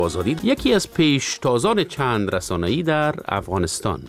آزادی یکی از پیشتازان چند رسانه‌ای در افغانستان.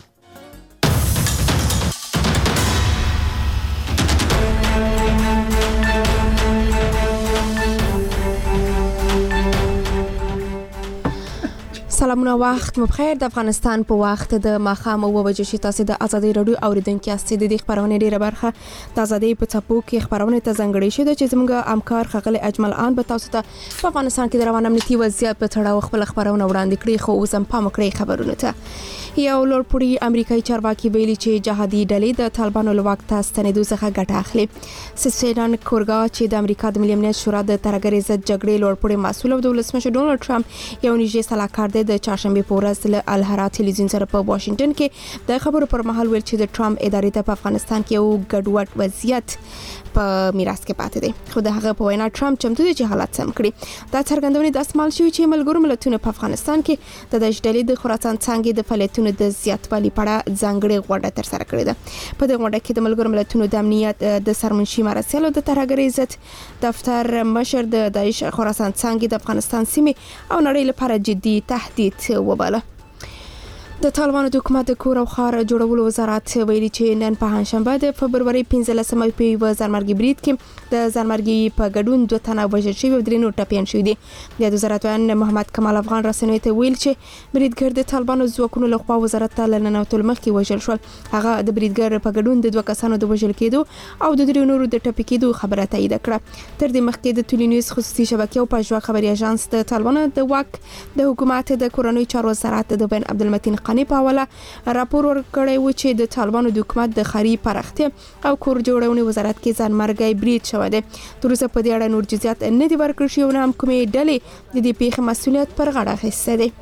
سلامونه، وخت مو بخیر. د افغانستان په وخت د ماښام 9 بجې شي. تاسو د ازادي رادیو اوریدونکو یاست. د دې خبرونه ډیره برخه د ازادي په څپو کې خبرونه ته ځانګړې شوه چې زموږ همکار خغل اجمل آن به تاسو ته په افغانستان کې د روان امنیتي وضعیت په تړاو خپل خبرونه وړاندې کړي. خو اوس هم پام وکړئ خبرونه ته. یو لوړپوړي امریکایي چارواکي ویلي چې جهادي ډلې د طالبانو له واک ته ستنېدو څخه ګټه اخلي. سیسیران کورګا چې د امریکا د ملي امنیت شورا د ترهګرۍ ضد جګړې لوړپوړي مسؤل او د ولسمشر ډونالد ټرمپ یو نږدې سلاکار دی د چهارشنبه په ورځ له الهرا ټلویزیون سره په واشنگټن کې د خبرو پر مهال ویل چې د ټرمپ ادارې ته په افغانستان کې یو ګډوډ وضعیت په میراث کې پاتې دی. خو د هغه په وینا ټرمپ چمتو دی چې حالات سم کړي. دا څرګندونې د اسمال شوی چې ملګرو ملتونو په افغانستان کې د داعش ډلې د خراسان څنګه د فعالیتونو د زیاتوالي په اړه ځانګړې غونډه ترسره کړې ده. په دې غونډه کې د ملګرو ملتونو د امنیت د سرمنشي مرسل او د ترهګرۍ ضد دفتر مشر د داعش خراسان څنګه د افغانستان سیمه او نړۍ لپاره جدي تهدید وباله. د طالبانو د حکومت د کور او خار جوړولو وزارت ویلي چې نن په پنځشنبه د فبرवरी 15مه په ځانمرګي برید کې د ځانمرګي په ګډون 2 تنه وژل شوي او 3 نور ټپيان شوي دي. د وزارت محمد کمال افغان رسنیو ته ویل چې بریدګر د طالبانو ځواکونو له خوا وزارت ته لننوتل مخکې وژل شول. هغه د بریدګر په ګډون د 2 کسانو د وژل کېدو او د 3 نورو د ټپي کېدو خبره تایید کړه. تر دې مخکې د ټولنیز خصوصي شبکې او پژوا خبري اژانس د طالبانو د واک د حکومت د کورنۍ چارو وزارت د بن عبدالمتین قانی په حواله راپور ورکړی و چې د طالبانو د حکومت د خاري پراختیا او کور جوړونې وزارت کې ځانمرګي برید شوی دی. تر اوسه په دې اړه نور جزئیات نه دي ورکړل شوي او هم کومې ډلې د دې پیښې مسؤلیت پر غاړه اخیستی دی.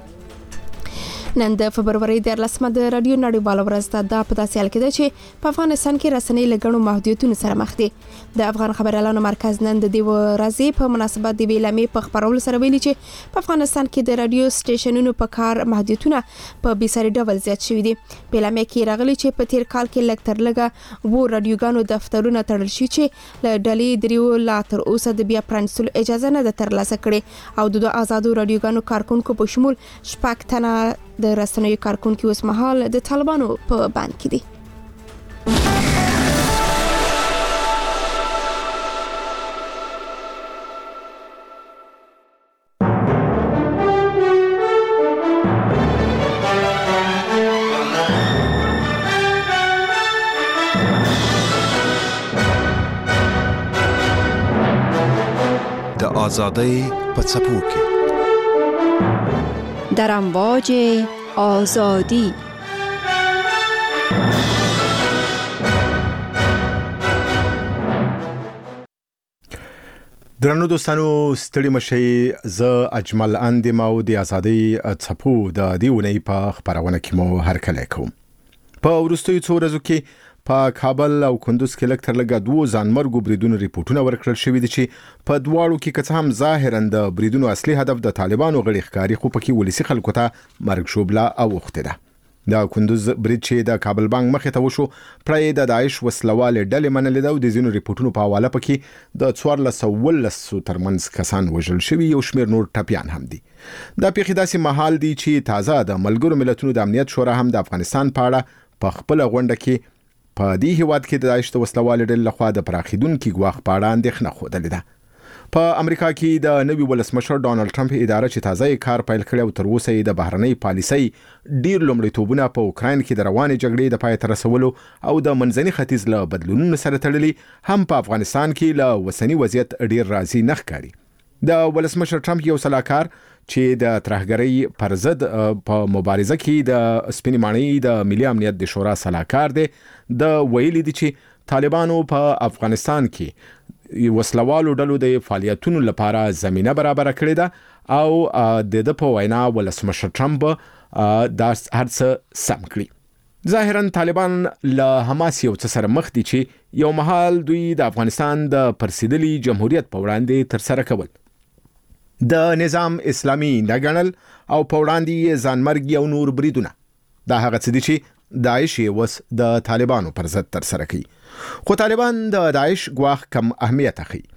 نن د فبرवरी 13مه د رادیو نړیواله ورځ ده. په داسې حال کې ده چې په افغانستان کې رسنۍ له ګڼو محدودیتونو سره مخ دي. د افغان خبريالانو مرکز نن د دې ورځې په مناسبت د ویلامې په خبرولو سره ویلي چې په افغانستان کې د رادیو سټیشنونو په کار محدودیتونه په بیساري ډول زیات شوي دي. ویلامې کې راغلي چې په تیر کال کې لږ تر لږه و رادیوګانو دفترونه تړل شي چې له ډلې دریو لا تر اوسه د بیا پرانستلو اجازه نه ده ترلاسه کړې او د آزادو رادیوګانو کارکونکو په شمول شپږ تنه د رسنیو کارکونکو اوس مهال د طالبانو په بند کې دي. د آزادۍ په څپو کې در امواج آزادی. درنو دوستانو ستړي مشي. زه اجمل اندم او د آزادۍ څپو د دیونې په خبرونه کې مو هرکلی کوم. په ورستیو څو ورځو کې په کابل او کندوز کې لږ تر لږه 2 ځانمرګو بریدونو ریپورتونه ورکړل شوي دي چې په دواړو کې که څه هم ظاهرا د بریدونو اصلي هدف د طالبانو غړي ښکاري خو پکې ولسی خلکو ته مرګ شوبله اوخته ده. د کندوز برید چې د کابل بانک مخې ته وشو پرې د داعش وسلواله ډلې منلې ده او د زینو ریپورتونو په حواله پکې د 1413 ترمنځ کسان وژل شوي یو شمیر نور ټپيان هم دي. دا پیښې داسې محل دي چې تازه د ملګرو ملتونو د امنیت شورا هم د افغانستان په اړه په خپل غونډه کې په دې هیواد کې د داعش د وسلواله ډلې لخوا د پراخیدونکو ګواښ په اړه اندېښنه خوده ده. په امریکا کې د نوي ولسمشر ډونالد ټرمپ اداره چې تازه کار پیل کړی او تر اوسه د بهرنۍ پالیسۍ ډیر لومړیتوبونه په اوکراین کې د روانې جګړې د پای ته رسولو او د منځني ختیځ له بدلونونو سره تړلي هم په افغانستان کې له وسنی وضعیت ډیر راضي نه ښکاري. د ولسمشر ټرمپ یو سلاکار چې د ترهګرۍ پر ضد په مبارزه کې د سپینې ماڼۍ د ملي امنیت د شورا سلاکار دی د ویلي دي چې طالبانو په افغانستان کې وسلوالو ډلو د فعالیتونو لپاره زمينه برابر کړې ده او د په وینا ولسمشر ټرمپ دا هرڅه سم کړی. ظاهرا طالبان له حماس یو څه سره مخ دي چې یو مهال دوی د افغانستان د پرسیدلي جمهوریت په وړاندې تر سره کول د نظام اسلامي نګڼل او په وړاندې ځانمرګي او نور بریدونه دا هغه څه دي چې داعش وس د طالبانو پر ضد تر سره کوي. خو طالبان د داعش ګواښ کم اهمیت اخلي.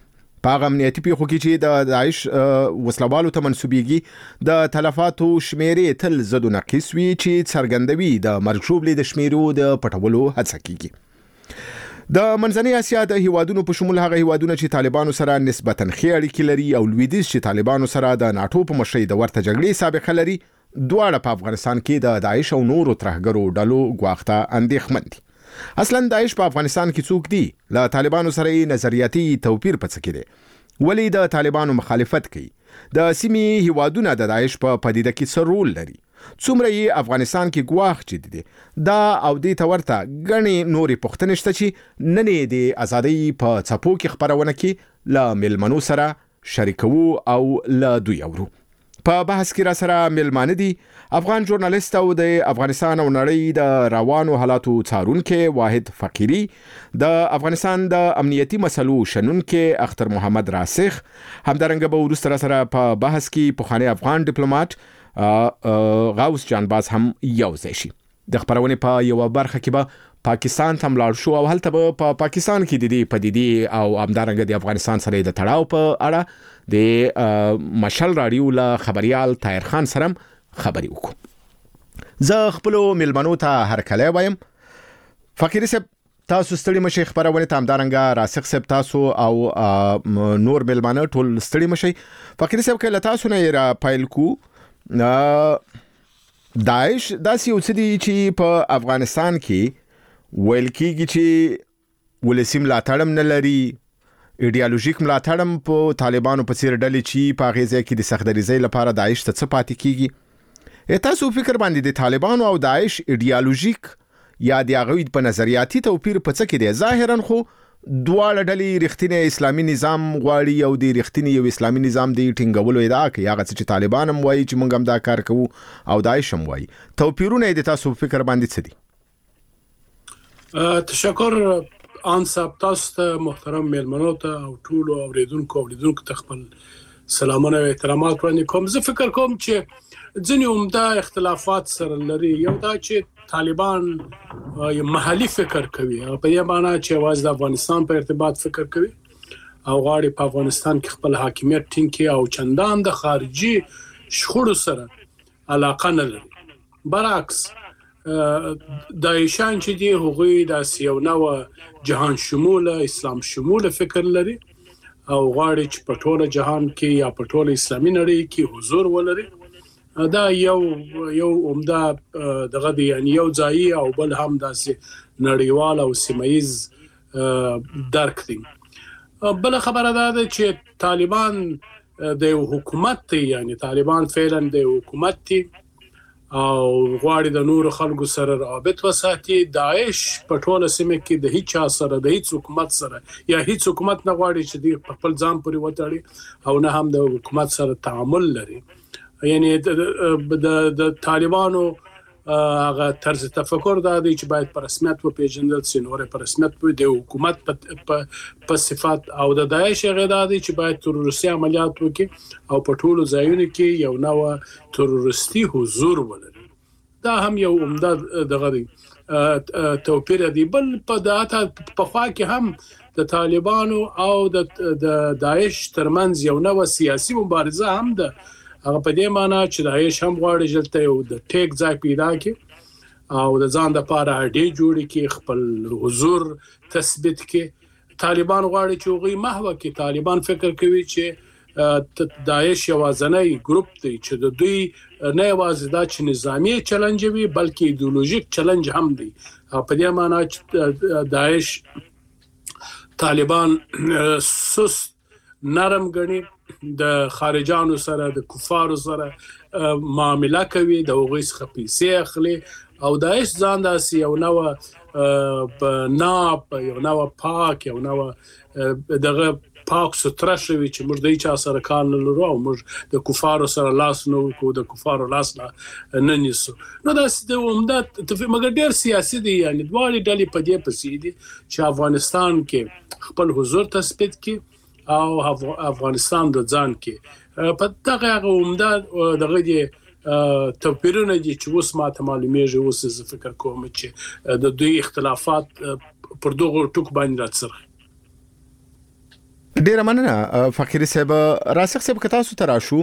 په هغه امنیتي پیښو کې چې د داعش وسلوالو ته منسوبېږي د تلفاتو شمیرې تل زد و نقیص وي چې څرګندوي د مرګ ژوبلې د شمیرو د پټولو هڅه کیږي. د منځنۍ اسیا د هیوادونو په شمول هغه هیوادونه چې طالبانو سره نسبتاً ښې اړیکې لري او لویدیځ چې طالبانو سره د ناتو په مشرۍ د ورته جګړې سابقه لري دواړه په افغانستان کې د داعش او نورو ترهګرو ډلو ګواښ ته اندېښمن دي. اصلاً داعش په افغانستان کې څوک دي؟ له طالبانو سره نظریاتي توپیر په څه کې دی؟ ولې د طالبانو مخالفت کوي؟ د سیمې هیوادونه د داعش په پدیده کې څه رول لري؟ څومره یې افغانستان کې ګواښ چي دي دا او دې تورته غني نوري پښتنې شته چې نن د ازادۍ په څپو کې خبرونه کې لا ملمنو سره شریکو او لا دوی اورو. په بحث کې را سره ملمانه دي افغان ژورنالیست او د افغانستان او نړۍ د روانو حالاتو څارونکو واحد فقيري، د افغانستان د امنیتي مسلو شنونکو اختر محمد راسخ، همدارنګه به ورسره سره په بحث کې پخوانی افغان ډیپلوماټ غوث جانباز هم یو ځای شي. د خبرونې په یو برخه کې به پاکستان ته ملاړ شو او هلته به په پاکستان کې د دې پدیدې او همدارنګه د افغانستان سره د تړاو په اړه د مشل رادیو له خبريال طاهر خان سره خبري وکړو. زه خپل ملمنو ته هرکلی وایم. فقيري صاحب تاسو ستړي مشي خبرونه ته همدارنګه راسخ صاحب تاسو او نور ملمنو ټول ستړي مشي. فقيري صاحب کله تاسو نه را پایل کو داعش داسې یو څه دي چې په افغانستان کې ویل کېږي چې ولسی ملاتړم نه لري، ایډیالوژیک ملاتړم په طالبانو په څیر ډلې چې په هغه ځای کې د سختدریزۍ لپاره داعش ته څه پاتې کېږي. تاسو فکر باندې د طالبانو او داعش ایډیالوژیک یا د هغوی په نظریاتي توپیر په څه کې دی؟ ظاهرا خو دواړه ډلې رښتینی اسلامي نظام غواړي او د رښتینی یو اسلامي نظام د ټینګولو ادعا کوي، هغه چې طالبان هم وایي چې موږ هم دا کار کوو او داعش هم وایي. توپیرونه د تاسو فکر باندې څه دي؟ تشکر آن صاحب، تاسو ته محترم میلمنو ته او ټول اوریدونکو ته خپل سلامونه او احترامات وړاندې کوم. زه فکر کوم چې ځینې عمده اختلافات سره لري. یو دا چې طالبان یو محلي فکر کوي او په دې معنی چې واز د افغانستان په ارتباط فکر کوي او غواړي په افغانستان کې خپل حاکمیت ټینګ کړي او چندان د خارجي شخړو سره علاقه نه لري. برعکس داعشان چې دی هغوی د یو نوع جهان شموله اسلام شموله فکر لري او غواړي چې په ټوله جهان کې یا په ټوله اسلامي نړۍ کې حضور ولري. دا یو عمده دغه دی، یعنی یو ځایي او بل هم داسې نړیوال او سیمایز درک دی. بل خبره ده چې طالبان د حکومت دی، یعنی طالبان فعلا د حکومت دی او غواړي د نور خلکو سره رابط وساتي. داعش په ټوله سیمه کې د هیڅ چا سره د هیڅ حکومت سره یا هیڅ حکومت نه غواړي چې د خپل ځان پورې وتړي او نه هم د حکومت سره تعامل لري. یعنی د طالبانو هغه طرز تفکر دا دی چې باید په رسمیت وپیژندل سي، نور په رسمیت د حکومت په صفات، او د داعش هغه دا دی چې باید تروریستي عملیات وکړي او په ټولو ځایونو کې یو نوع تروریستي حضور ولري. دا هم یو عمده دغه دی توپیر دی. بل په خوا کې هم د طالبانو او د داعش ترمنځ یو نوع سیاسي مبارزه هم ده. هغه په دې معنی چې داعش هم غواړي چې یو د ټیک ځای پیدا کړي او د ځان لپاره اډې جوړ کړي، خپل حضور تثبیت کړي. طالبان غواړي چې هغوی محو کړي. طالبان فکر کوي چې داعش یوازینی ګروپ دی چې د دوی نه یوازې دا چې نظامی چلنج وي بلکې ایدئولوژیک چلنج هم دی. په دې معنی چې داعش طالبان سست نرم ګڼي، د خارجانو سره د کفارو سره معامله کوي، د هغوی څخه پیسې اخلي او داعش ځان داسې یو نوع ناپ، یو نوع پاک، یو نوع دغه پاک ستره شوي چې موږ د چا سره کار نه لرو او موږ د کفارو سره لاس نه ورکو، د کفارو لاس نه نیسو. نو داسې د عمده مګر ډېر سیاسي دی، یعنی دواړې ډلې په دې پسې دي چې افغانستان کې خپل حضور تثبیت کړي او افغانستان د ځان کې په دغه عمده دغه دی توپیرونه دي چې اوس ماته معلومیږي. اوس زه فکر کوم چې د دوی اختلافات پر دغه ټکو باندې راڅرخي. ډیر مننه فقیر صاحب. راسخ صاحب که تاسو ته راشو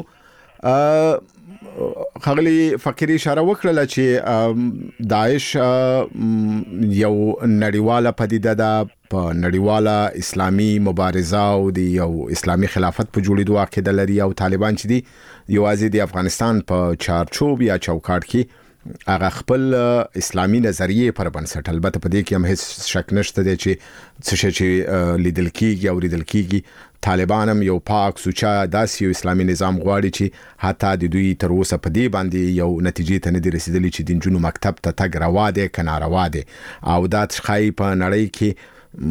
خغلی فقیر اشاره وکړه چې داعش یو نړیواله پدیده ده په نړیواله اسلامي مبارزه او د یو اسلامي خلافت په جوړېدو عقیده لري او طالبان چې دي یوازې د افغانستان په چارچوب یا چوکاټ کې هغه خپل اسلامي نظریه پر بنسټ، البته په دې کې هم هیڅ شک نشته دی چې څه شي چې لیدل کیږي او لیدل کیږي طالبان هم یو پاک سوچا داسې یو اسلامي نظام غواړي چې حتی د دوی تر اوسه په دې باندې یو نتیجې ته نه دي رسیدلي چې د نجونو مکتب ته تګ روا دی که ناروا دی، او دا ښایي په نړۍ کې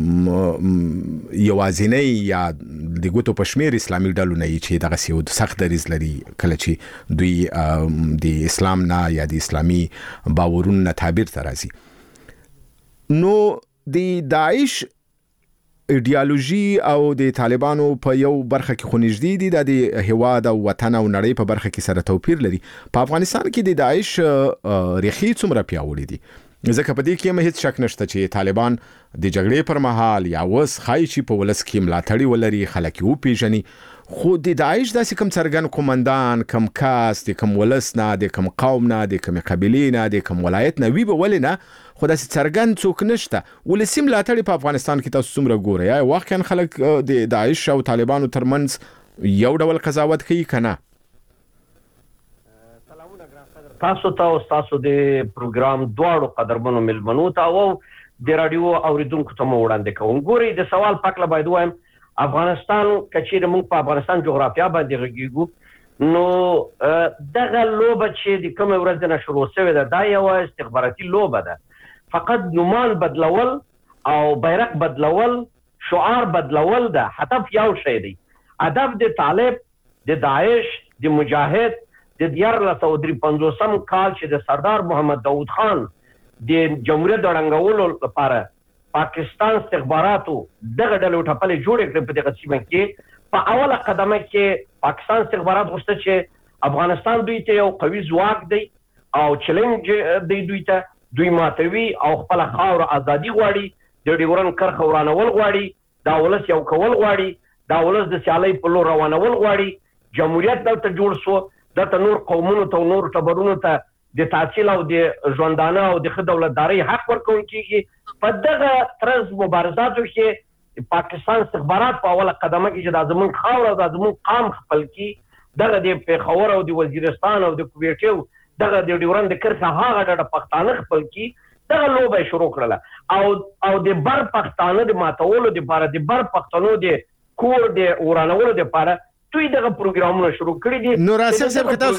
یوازینی یا د ګوتو په شمیر اسلامي ډلو نه چې دغه یو سخت دریځ لري کله چې دوی د اسلام نه یا د اسلامي باورونو نه تعبیر ته راځي. نو د داعش ایډیالوژي او د طالبانو په یو برخه کې خو نږدې دي، د هیواد او وطن او نړۍ په برخه کې سره توپیر لري. په افغانستان کې د داعش ریښې څومره پیاوړې دي؟ ځکه په دې کې هم هیڅ شک نشته چې طالبان د جګړې پر مهال یا اوس ښایي چې په ولس کې ملاتړي ولري، خلک یې وپېژني، خو د داعش داسې کوم څرګند قومندان، کوم کس، د کوم ولس نه، د کوم قوم نه، د کوم قبیلې نه، د کوم ولایت نه وي به ولې نه، خو داسې څرګند څوک نشته. ولسي ملاتړي په افغانستان کې تاسو څومره ګورئ؟ یا واقعا خلک د داعش او طالبانو ترمنځ یو ډول قضاوت کوي که نه؟ تاسو ته او تاسو د پروګرام دواړو قدرمنو ملمنو ته او د رادیو اوریدونکو ته مو وړاندې کوم. ګورئ د سوال پکله باید وایم افغانستان کچېرې موږ په افغانستان جغرافیا باندې غږیږو نو دغه لوبه چې د کومې ورځې نه شروع شوې ده دا یوه استخباراتي لوبه ده، فقط نومان بدلول او بیرق بدلول، شعار بدلول ده، هدف یو شی دی. هدف د طالب، د داعش، د مجاهد د 1953 کال چې د سردار محمد داود خان د جمهوریت د ړنګولو لپاره پاکستان استخباراتو دغه ډلې ټپلې جوړې کړې په دغه سیمه کې، په اوله قدمه کې پاکستان استخبارات غوښتل چې افغانستان دوی ته یو قوي ځواک دی او چیلنج دی دوی ته، دوی ماتوي او خپل خاور ازادي غواړي، د ډیورن کرښه ورانول غواړي، دا ولس یو کول غواړي، دا ولس د سیالۍ په لور روانول غواړي. جمهوریت دلته جوړ شو، دلته نور قومونو ته نور ټبرونو ته د تحصیل او د ژوندانه او د ښه دولتدارۍ حق ورکول کیږي. په دغه طرز مبارزاتو کې پاکستان استخبارات په اوله قدمه کې چې دا زموږ خاوره او دا زموږ قام خپل کی، دغه د پېښور او د وزیرستان او د کویټ او دغه د ډیورن د کرښه هغه ډډه پښتانه خپل کی، دغه لوبه شروع کړله او د بر پښتانه د ماتولو لپاره، د بر پښتنو د کور د ورانولو لپاره دوی دغه پروګرامونه شروع کړی دي. نو راسخ صاحب که تاسو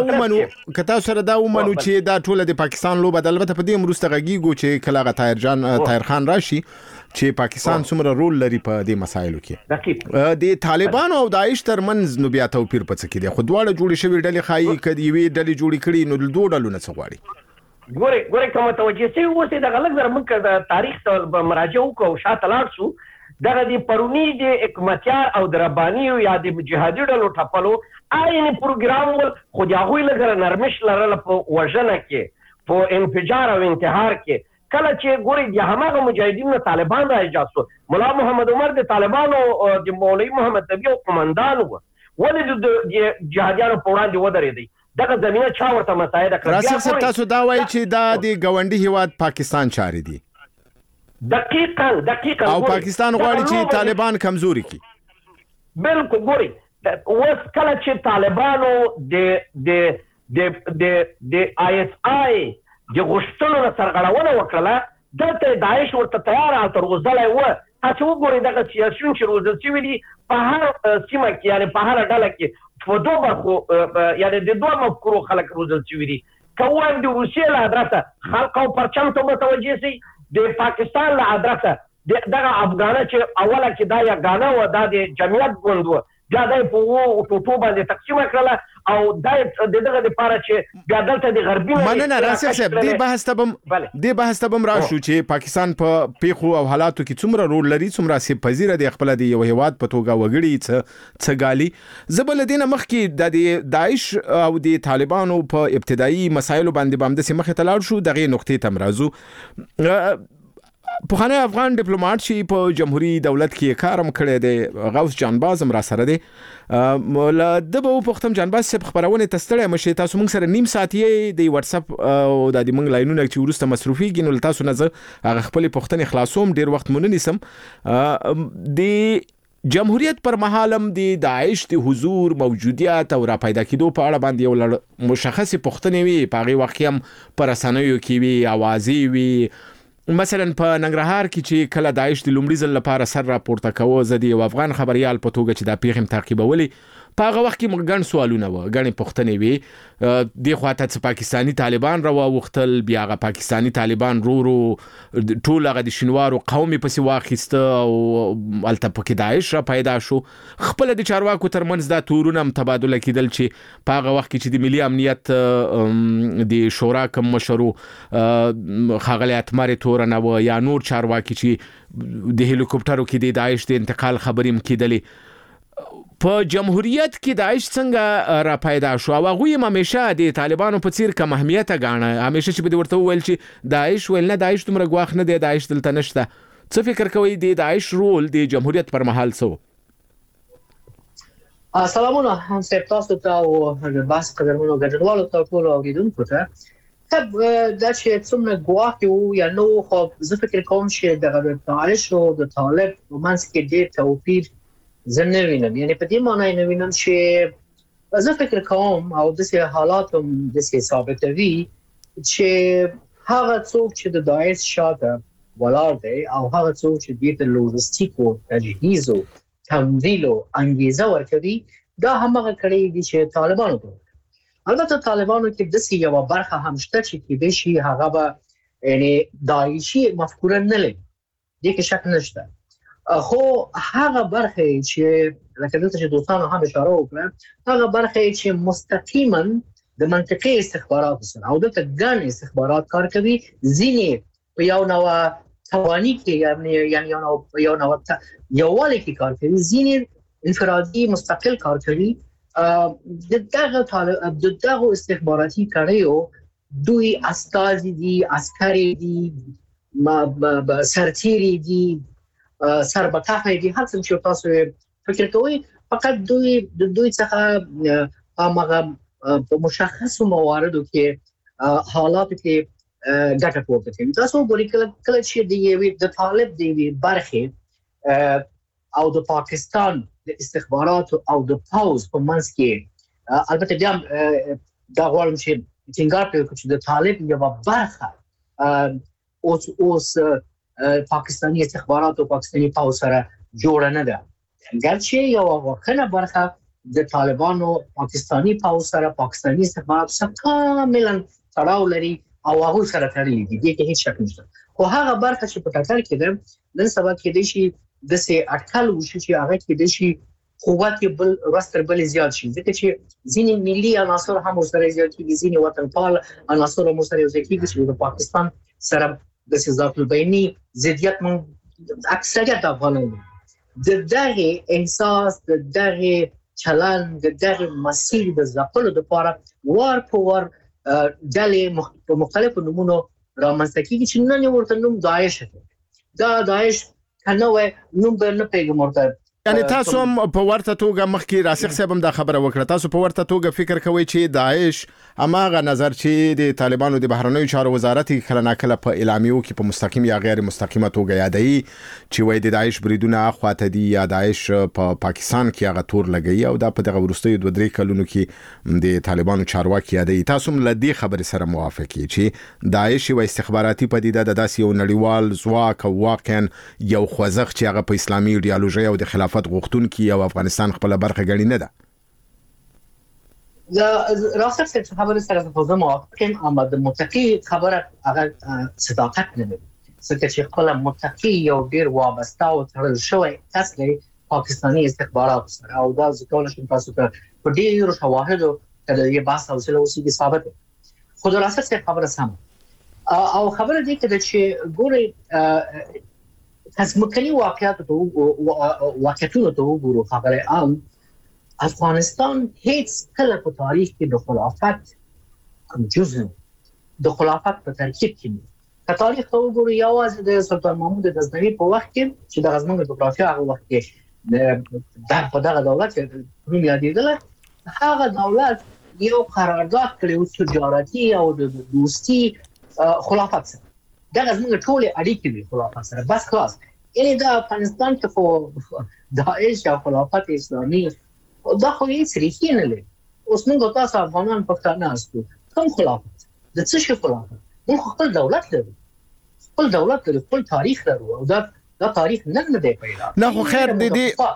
سره دا ومنو چې دا ټوله د پاکستان لوبه ده، البته په دې وروسته غږیږو چې کله هغه طاهر خان راشي چې پاکستان څومره رول لري په دې مسایلو کې. د طالبانو او داعش ترمنځ نو بیا توپیر په څه کې دی؟ خو دواړه جوړې شوي ډلې ښایي که د یوې ډلې جوړې کړي نو د دوو ډلو نه څه غواړي؟ ګورئ که متوجه شوي اوسئ دغه لږ زره موږ د تاریخ ته مراجعه وکړو او شاته لاړ شو، دغه د پرونی د حکمتیار او د ربانیو یا د جهادي ډلو ټپلو عین پروګرام ول، خو د هغوی لږ نرمش لرله په وژنه کې، په انفجار او انتحار کې. کله چې ګورئ د هماغه مجاهدینو طالبان را ایجاد شو، ملا محمد عمر د طالبانو د مولوي محمد نبي او قومندان و، ولې د جهادیانو په وړاندې ودرېدی؟ دغه زمینه چا ورته مساعده کړه؟ راسخ صاحب تاسو دا وایي چې دا د ګاونډي هیواد پاکستان چارې دي. دقیقاً او پاکستان غواړي چې طالبان کمزوري کی. بالکل. ګورئ اوس کله چې طالبانو د ISI د غوښتنو نه سرغړونه وکړله، دلته داعش ورته تیار او ترغوزلی و. تاسو وګورئ دغه سیاسیون چې روزل شوي دي په هر سیمه کې، یعنې په هره ډله کې په دوه برخو، یعنې د دوه مفکورو خلک روزل شوي دي. که ووایم د روسیې له ادرسه خلق او پرچم ته متوجه سئ، د پاکستان له ادرسه دغه افغانه چې اوله کې دا یګانه وه، دا د جمعیت ګوند و، بیا دا یې په اوو ټوټو باندې تقسیمه کړله او دا یې د دغه دپاره چې بیا دلته د غربي مننه راسخ صاحب. دې بحث ته به هم راشو چې پاکستان په پیښو او حالاتو کې څومره رول لري، څومره آسیب پذیره دی خپله د یو هیواد په توګه وګړي څه ګالي. زه به له دې نه مخکې د داعش او د طالبانو په ابتدایي مسایلو باندې به همداسې مخې ته لاړ شو، دغې نقطې ته هم راځو. پخوانی افغان ډیپلوماټ چې په جمهوریت دولت کې کارم کړی دی غوث جانباز هم را سره دی له د به پختم جانباز صاحب خبرونه تستړی مشه تاسو موږ سره نیم ساعت یې د واتس اپ او د موږ لاینونه چې ورسته مصرفي ګنول تاسو نه هغه خپل پختنې خلاصوم ډیر وخت مونږ نیسم د جمهوریت پر مهالم د داعش د حضور موجودیت او را پیدا کېدو په اړه باندې یو مشخص پختنې وي په هغه وخت هم پر اسانیو کې وي اوازې وي مثلا په ننګرهار کې چې کله داعش د لومړي ځل لپاره سر راپورته کوو زدي او افغان خبريال په توګه چې د پیغام تعقیبولي په هغه وخت کې موږ ګڼ سوالونه و ګڼ پختنې وي د خواته چې پاکستانی طالبان را وختل بیا هغه پاکستانی طالبان رو ټول هغه د شینوارو قومي پسې واخیسته او التپکې داعش را پیدا شو خپل د چارواکو ترمنځ دا تورونه تبادله کېدل چې په هغه وخت کې چې د ملي امنیت د شورا کوم مشرو خاغلی اتمر تورنه و یا نور چارواکي چې د هلیکوپټرو کې د داعش د انتقال خبرې مکیدلې په جمهوریت کې داعش څنګه را پیدا شو او هغه همیشه د طالبانو په څیر کوم اهمیت غاڼه همیشه چې به ورته ویل چې داعش ول نه داعش تمره غواخ نه دی داعش دلته نشته څه فکر کوي د داعش رول د جمهوریت پر مهال سو سلامونه هم تاسو ته او بس قدرمنو ګډوالو ته ټول اوریدونکو ته طب دا چې څومره غواخ یو یا نو خو زه فکر کوم چې د داعش او د طالب ومنځ کې ډېر توپیر زنه وینم یعنی په دې معنی نه وینم چې زه فکر کوم او د سه حالات هم د سه ثابتوي چې هغه څوک چې د داعش شاته ولاړ دی او هغه څوک چې د لوجستیکو تجهیز او تمویل او انګیزه ورکوي دا همغه کړي دي چې طالبانو ته البته طالبانو کې د سه یو برخه هم شته چې کې د شي هغه به یعنی داعشي مفکوره نه لري دې کې شک نشته خو هغه برخه چې لکه دلته چې دوستانو هم اشاره وکړه هغه برخه چې مستقیما د منطقي استخبارات سره او د ګڼ استخبارات کار کوي ځینې په یو نوع توانی کې یعنی یو نوع یووالی کې کار کوي ځینې انفرادي مستقل کار کوي د دغه استخباراتي کړیو دوی استازي دي عسکري دي سرتیري دي سربکافه دي هر څه چې تاسو فکر کوئ فقط دوی څخه هغه په مشخصو مواردو کې حالات کې ګټه پورته کوي تاسو ګورئ کله چې د طالب دی برخه او د پاکستان د استخبارات او د پاوز په منځ کې البته بیا دا غواړم چې څنګه په چې د طالب یو برخه اوس پاکستانی استخبارات او پاکستانی پاوز سره جوړ نه ده ګرچې یو وخت برخه د طالبانو پاکستانی پاوز سره پاکستانی استخبارات سره کاملا تړاو لري او هغه سره تړلي دي کې هیڅ شک نشته خو هغه برخه چې په ټاکل کې ده نن سبا کې د شي د سه اټکل وشي چې هغه کې د شي قوت بل رستر بل زیات شي ځکه چې ځینې ملي عناصر هم سره زیات دي ځینې وطنپال عناصر هم سره زیات دي چې د پاکستان سره د سیاست البینی ضدیت من اکثریت افغانان د دغه احساس د دغه چلن د دغه مسیر د ځپلو لپاره وار په وار ډلې په مختلفو نمونو رامنځته کیږي چې نن ورته نوم داعش دی دا داعش کنه و نوم به نه پیګ مرتد یعنی تاسو هم په ورته توګه مخکې راسخ صاحب هم دا خبره وکړه تاسو په ورته توګه فکر کوئ چې داعش اماغه نظر چې د طالبانو د بهرنیو چارو وزارت کله ناکله په اعلامیو کې په مستقیم یا غیر مستقیمه توګه یادایي چې وای د داعش بریدونه خواته دي یا داعش په پاکستان کې هغه تور لګي او دا په دغه ورستیو 2-3 کلونو کې د طالبانو چارواکي یادایي تاسو هم لدی خبره سره موافقي چې داعش او استخباراتي پدیده د داسې یو نړیوال ځواک او واقعا یو خوځښت چې هغه په اسلامي ایدئولوژي او د خلافت غوښتونکي او افغانستان خپل برخه غړي نه ده راست څه خبره سره په موافقم اما د متقی خبره هغه صداقت نه لري څنګه چې خپل متقی یو ډیر وابسته او تړل شوی کس لري پاکستانی استخبارات سره او دا ځکه چې تاسو ته په ډیرو شواهدو کله یې بحث او سره اوسې کې ثابت خو د راست څه خبره سم او خبره دې کده چې ګوري ازمکلی واقعیتونو ته وګورو خبره عام افغانستان هیڅ کله په تاریخ کې د خلافت جزء د خلافت په ترکیب کې که تاریخ ته وګورو یوازې د سلطان محمود غزنوي په وخت کې چې د غزنوي جغرافیه هغه وخت کې په دغه دولت نوم یادېدله هغه دولت یو قرارداد کړی و تجارتي او د دوستي خلافت سره دغه زموږ ټولې اړیکې وي خلافت سره بس خلاص یعنی د افغانستان کې خو داعش او خلافت اسلامي دا خو هیڅ ریښې نه لري اوس موږ تاسو افغانان پښتانه یاستو کوم خلافت د څه شي خلافت موږ خپل دولت لرو خپل تاریخ لرو او دا تاریخ نن نه دی پیدا نه خو خیر دې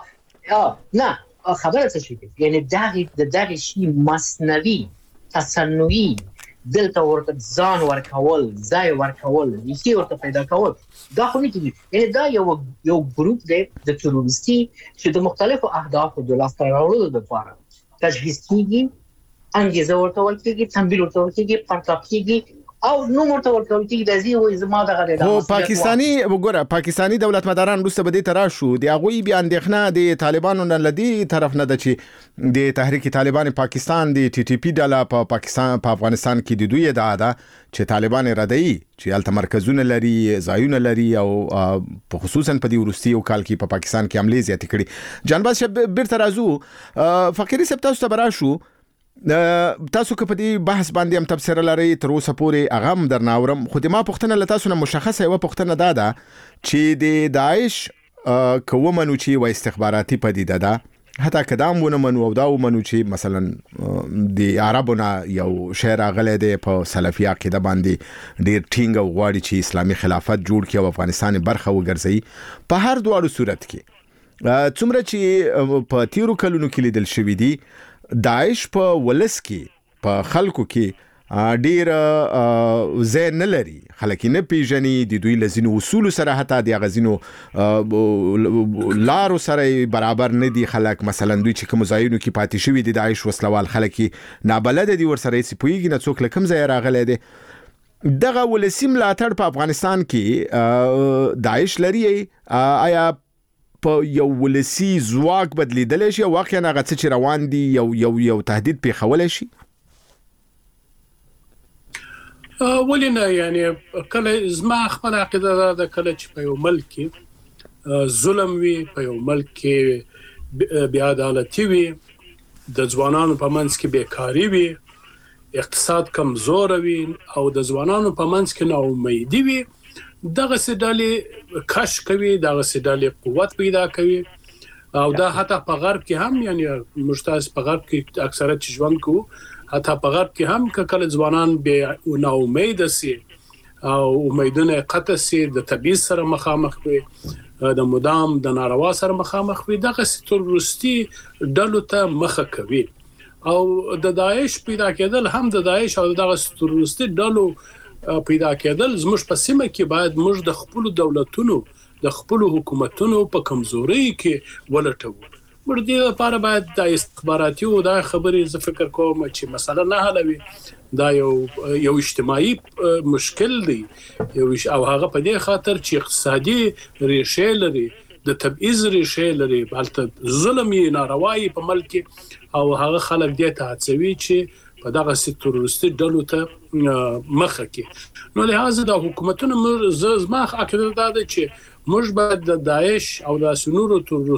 نه خبره څه شي یعنی دغه شی مصنوي تصنعي دلته ورته ځان ورکول ځای ورکول هیڅ ورته پیدا کول دا خو نه کیږي یعنی دا یو ګروپ دی د تروریستي چې د مختلفو اهدافو د لاسته راوړلو لپاره تجهیز کیږي انګیزه ورته ورکیږي تمویل ورته ورکیږي پرتاب کیږي او نو مرته ورته کیږي د زی وې زما دغه د پاکستانی دولت مداران روسته بده ترا شو دی هغه بیا اندېښنه د طالبانو نه لدی طرف نه د چې د تحریک طالبان پاکستان د ټي ټي پی ډله په افغانستان کې د دوی ادعا ده چې طالبان ردی چې الته مرکزونه لري ځایونه لري او په خصوصا په دې ورستي او کال کې په پاکستان کې عملي زیات کړي جانباز بیرته راځو فقيري سپتا تاسو ته براشو تاسو که په دې بحث باندې هم تفسیر لري تر اوسه پورې اغم درناورم خو د ما پوښتنه له تاسو نه مشخصه یو پوښتنه ده چې د داعش کومنو چې و استخباراتي پدیده ده حتی کدام ونه منو او دا ومنو چې مثلا د عربونه یو شعر غلې ده په سلفي عقیده باندې ډیر ټینګ او غواړي چې اسلامي خلافت جوړ کړي او افغانستان برخه وګرځي په هر دوه صورت کې څومره چې په تیرو کلونو کې لیدل شوې دي داعش په ولس کې په خلکو کې ډیر زین نه لري خلک نه پیژني د دوی لزینو اصول سره حتی د غزینو لارو سره برابر نه دي خلک مثلا دوی چې کوم ځایونو کې پاتې شوی دي داعش وسلوال خلک نابلد دي ور سره سي پویږي نه څوک لکم ځای راغلی دي دغه ولسی ملاتړ په افغانستان کې داعش لري آیا په یو ولسی ځواک بدلیدل شي واقعا هغه څه چې روان دي یو تهدید پیښول شي ولینه یعنی کله زما خپل عقیده ده کله چې په یو ملک کې ظلم وي په یو ملک کې بیا عدالتي وي د ځوانانو په منځ کې بیکاری وي اقتصاد کمزور وي او د ځوانانو په منځ کې ناامیدي وي دغه سدالي کش کوي دغه سدالي قوت پیدا کوي او دا حتی په غرب کې هم یعنی مشتاز په غرب کې اکثریت ژوند کو حتی په غرب کې هم کله ځوانان به ناامید سي او امیدونه قطع سي د تبعیض سره مخامخ وي د مدام د ناروا سره مخامخ وي دغه تروریستي ډلو ته مخه کوي او د داعش پیدا کېدل هم د داعش او دغه تروریستي ډلو پیدا کېدل زموږ په سیمه کې باید موږ د خپل دولتونو د خپل حکومتونو په کمزوري کې ولټو موږ دې لپاره باید د استخباراتي او د خبرې ز فکر کوم چې مثلا نه حلوي دا یو اجتماعي مشکل دی او هغه په دې خاطر چې اقتصادي ریښې لري د تبعیض ریښې لري بلته ظلم یې ناروایی په ملک او هغه خلک دې ته هڅوي چې په دغه تروریستي ډلو ته مخه کې نو لهدا د حکومتونو زما عقیده ده چې موږ باید د داعش او د سنورو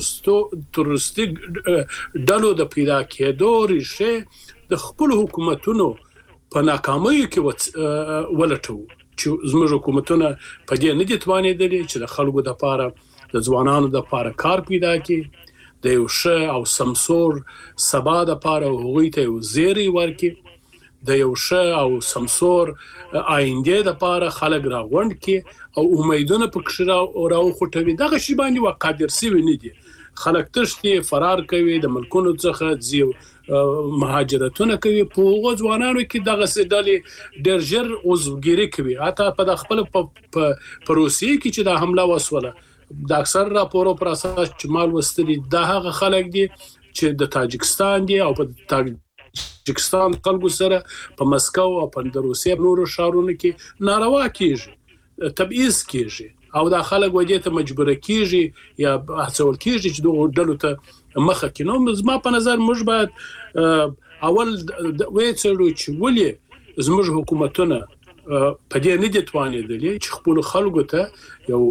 تروریستي ډلو د پیدا کېدو ریښې د خپل حکومتونو په ناکامۍ کې ولټو چې زموږ حکومتونه په دې نه دي توانېدلي چې د خلکو د لپاره د ځوانانو د لپاره کار پیدا کړي د یو ښه او سمسور سبا د لپاره هغوی ته یو زیری ورکړي د یو ښه او سمسور آینده د لپاره خلک راغونډ کړي او امیدونه پکې راوخوټوي دغه شی باندې وقادر سوي نه دي خلک تشتي فرار کوي د ملکونو څخه ځي مهاجرتونه کوي په ځوانانو کې دغه سدالي ډېر ژر عضوګيري کوي حتی په خپل پروسې کې چې د حمله وسوله د اکثر راپورو پر اساس چې مال وستلي د هغه خلک دي چې د تاجکستان دي او په تاجکستان خلکو سره په مسکو او په روسیې نورو ښارونو کې ناروا کیږي تبعیض کیږي او د خلک وجه ته مجبور کیږي یا هڅول کیږي چې دوه ډلو ته مخه کې نو زما په نظر موږ باید اول وایو چې ولې زموږ حکومتونه په دې نه دي توانېدلې چې خپل خلکو ته یو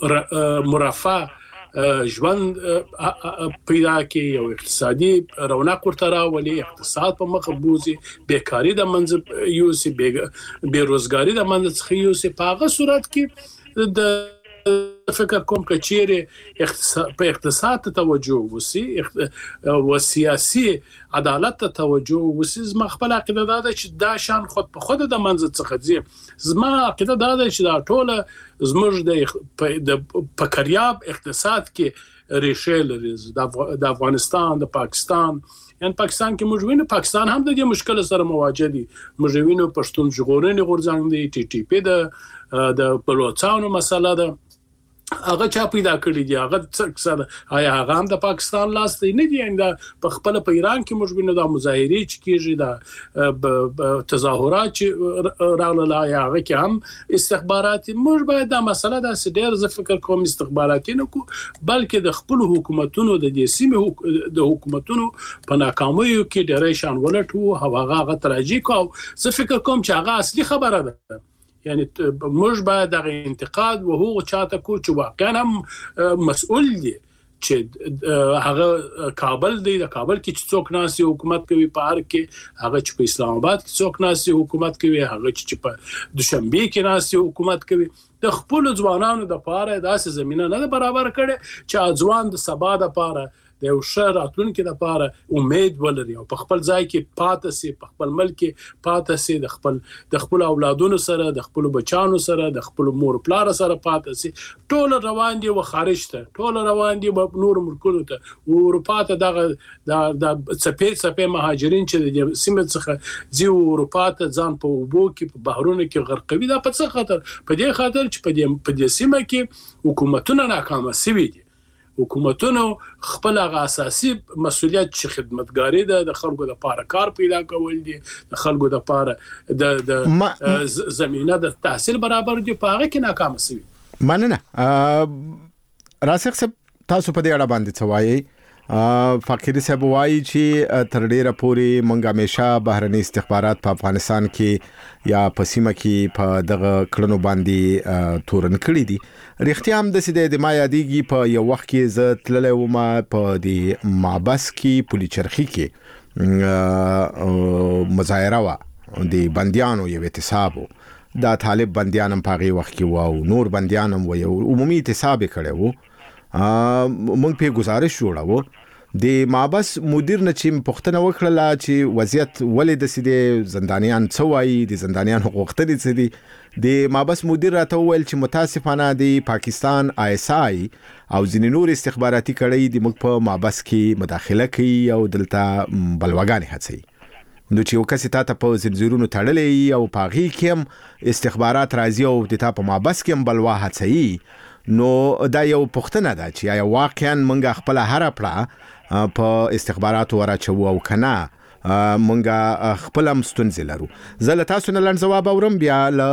مرفه ژوند پیدا کړي، یو اقتصادي رونق ورته راولي، اقتصاد په مخ بوزي، بیکاری د منځ یوسي، بیروزګاری د منځ څخه یوسي. په هغه صورت کې د فکر کوم کچېره په اقتصاد ته توجه وسی او سیاسي عدالت ته توجه وسی. زما خپل عقیده ده چې دا شان خود په خود د منځ څخه ځي. زما عقیده ده چې دا ټوله زموږ د فقریاب اقتصاد کې ریښې لري. د افغانستان، د پاکستان، یعنی پاکستان کې موږ وینو پاکستان هم د دې مشکل سره مواجه دي. موږ وینو پښتون ژغورنې غورځنګ دی، ټي ټي پی د بلوچستان مسله ده، هغه چا پیدا کړی دی، هغه څه آیا هغه هم د پاکستان لاس دی نه دی؟ دا په خپل په ایران کې موږ وینو دا مظاهرې چې کیږي، دا تظاهرات چې راغله، هغه کې هم استخباراتي. موږ باید دا مسله د ډېر ز فکر کوم استخباراتي نه کو، بلکې د خپل حکومتونو د دې سیمه د حکومتونو په ناکامیو کې ډېر شان ولټو، هغه تراجیک او ز فکر کوم چې هغه اصلي خبره ده. یعنی موږ باید د انتقاد و هغه چاته کو چې واقعا هم مسؤل دي، چې هغه کابل دی، د کابل کې چې څوک ناسي حکومت کوي، په هر کې هغه چې په اسلام آباد کې څوک ناسي حکومت کوي، هغه چې په دوشنبه کې ناسي حکومت کوي. د خپل ځوانانو د پاره داسې زمينه نه برابر کړي چې ځوان د سبا د پاره د یو ښه راتلونکي لپاره امید ولري او په خپل ځای کې پاتې سي، په خپل ملک کې پاتې سي، د خپل اولادونو سره، د خپل بچانو سره، د خپل مور پلار سره پاتې سي. ټول روان دي و خارج ته، ټول روان دي نور ملکونو ته، اروپا ته. د څپې مهاجرین چې د سیمې څخه ځي اروپا ته ځان په اوبو کې په بحرونو کې غرقوي. دا په څه خاطر؟ په دې خاطر چې په دې سیمه کې حکومتونه ناکامه شوي دي. حکومتونو خپل اساسي مسؤلیت چې خدمتګاری ده، د خلکو لپاره کار پیدا کول دي، د خلکو لپاره د زمينه د تحصیل برابر دي، په هغه کې ناکام شي. مننه. راسخ صاحب، تاسو په دې اړه باندې څه وایي؟ فقیر صاحب وایي چې تر ډیره پورې موږ همیشه بهرني استخبارات په افغانستان کې یا په سیمه کې په دغه کړنو باندې تورن کړی دي. رښتیا هم د ما یادېږي په یو وخت کې زه تللی وم په دې معبس کې پولي چرخي کې مظاهره وه، د بندیانو یو اعتصاب و، دا طالب بندیان هم په هغې وخت کې و او نور بندیان هم و، یو عمومي اعتصاب یې کړی و. موږ په گزارش جوړاوه د معبس مدیر نه چې پوښتنه وکړه چې وضعیت ولې د سیده زندانیان څه وایي، د زندانیان حقوقتنې څه دي. د معبس مدیر راته وویل چې متاسفانه د پاکستان ISI او ځینې نور استخباراتي کړۍ د موږ په معبس کې مداخله کوي او دلته بلواګانې هڅوي. نو چې یو کس ته په زنځیرونو تړلې او په هغې کې هم استخبارات راځي او د تا په معبس کې هم بلوا هڅوي، نو دا یو پوښتنه ده چې آیا واقعا موږ خپل هر پړه په استخباراتو وراچو او کنه موږ خپل هم ستونزې لرو. زه له تاسو نه لنډ ځواب اورم، بیا له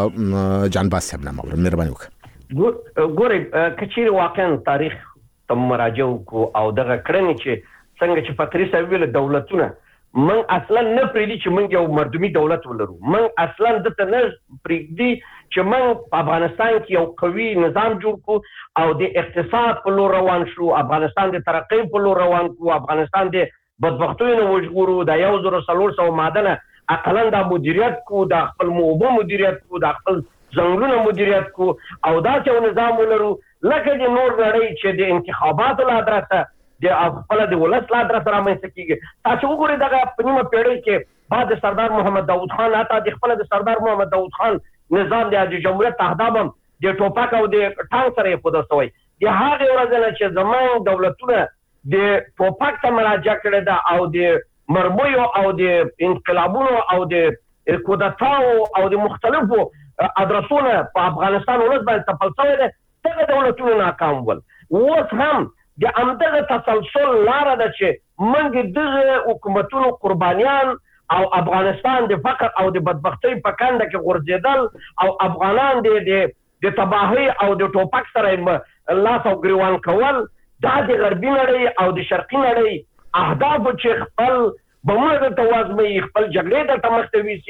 جانباز صاحب نه اورم. مهرباني وکړئ. ګورئ، کچېرې واقعا تاریخ ته مراجعه وکړو او دغه کړنې چې څنګه چې فقیر صاحب ویل، دولتونه من اصلا نه پریدي چې موږ یو مردمي دولت ولرو. من اصلا دته نه پریدي چې موږ په افغانستان کې یو قوي نظام جوړ کړو او د اقتصاد په لور روان شو، افغانستان د ترقۍ په لور روان کړو، افغانستان د بدبختیو نه وژغورو، د 1400 معدنه اقلا د مدیریت کو، د خپل موبو مدیریت کو، د خپل ځنګلونو مدیریت کو او دا چې نظام ولرو لکه د نور نړۍ چې د انتخاباتو له ادرسه د خپل د ولس لا درته رامنځته کیږي. تاسو وګورئ دغه په نیمه پیړۍ کې بعد سردار محمد داود خان حتی د خپل د سردار محمد داود خان نظام د جمهوریت اهداف هم د ټوپک او د ټانک سره یې پوده شوی. د هغې ورځې نه چې زموږ دولتونه د ټوپک ته مراجعه کړې ده او د مرمیو او د انقلابونو او د کودتاو او د مختلفو ادرسونه په افغانستان ولس باندې تپل شوی دی، دغه دولتونه ناکام ول. اوس هم د همدغه تسلسل لاره ده چې موږ دغه حکومتونو قربانیان او افغانستان د فقر او د بدبختۍ په کنده کې غورځېدل او افغانان د تباهۍ او د ټوپک سره لاس او ګریوان کول، دا د غربي نړۍ او د شرقي نړۍ اهداف چې خپل بمونه درته وازموي، خپل جګړې درته مخته ویسي،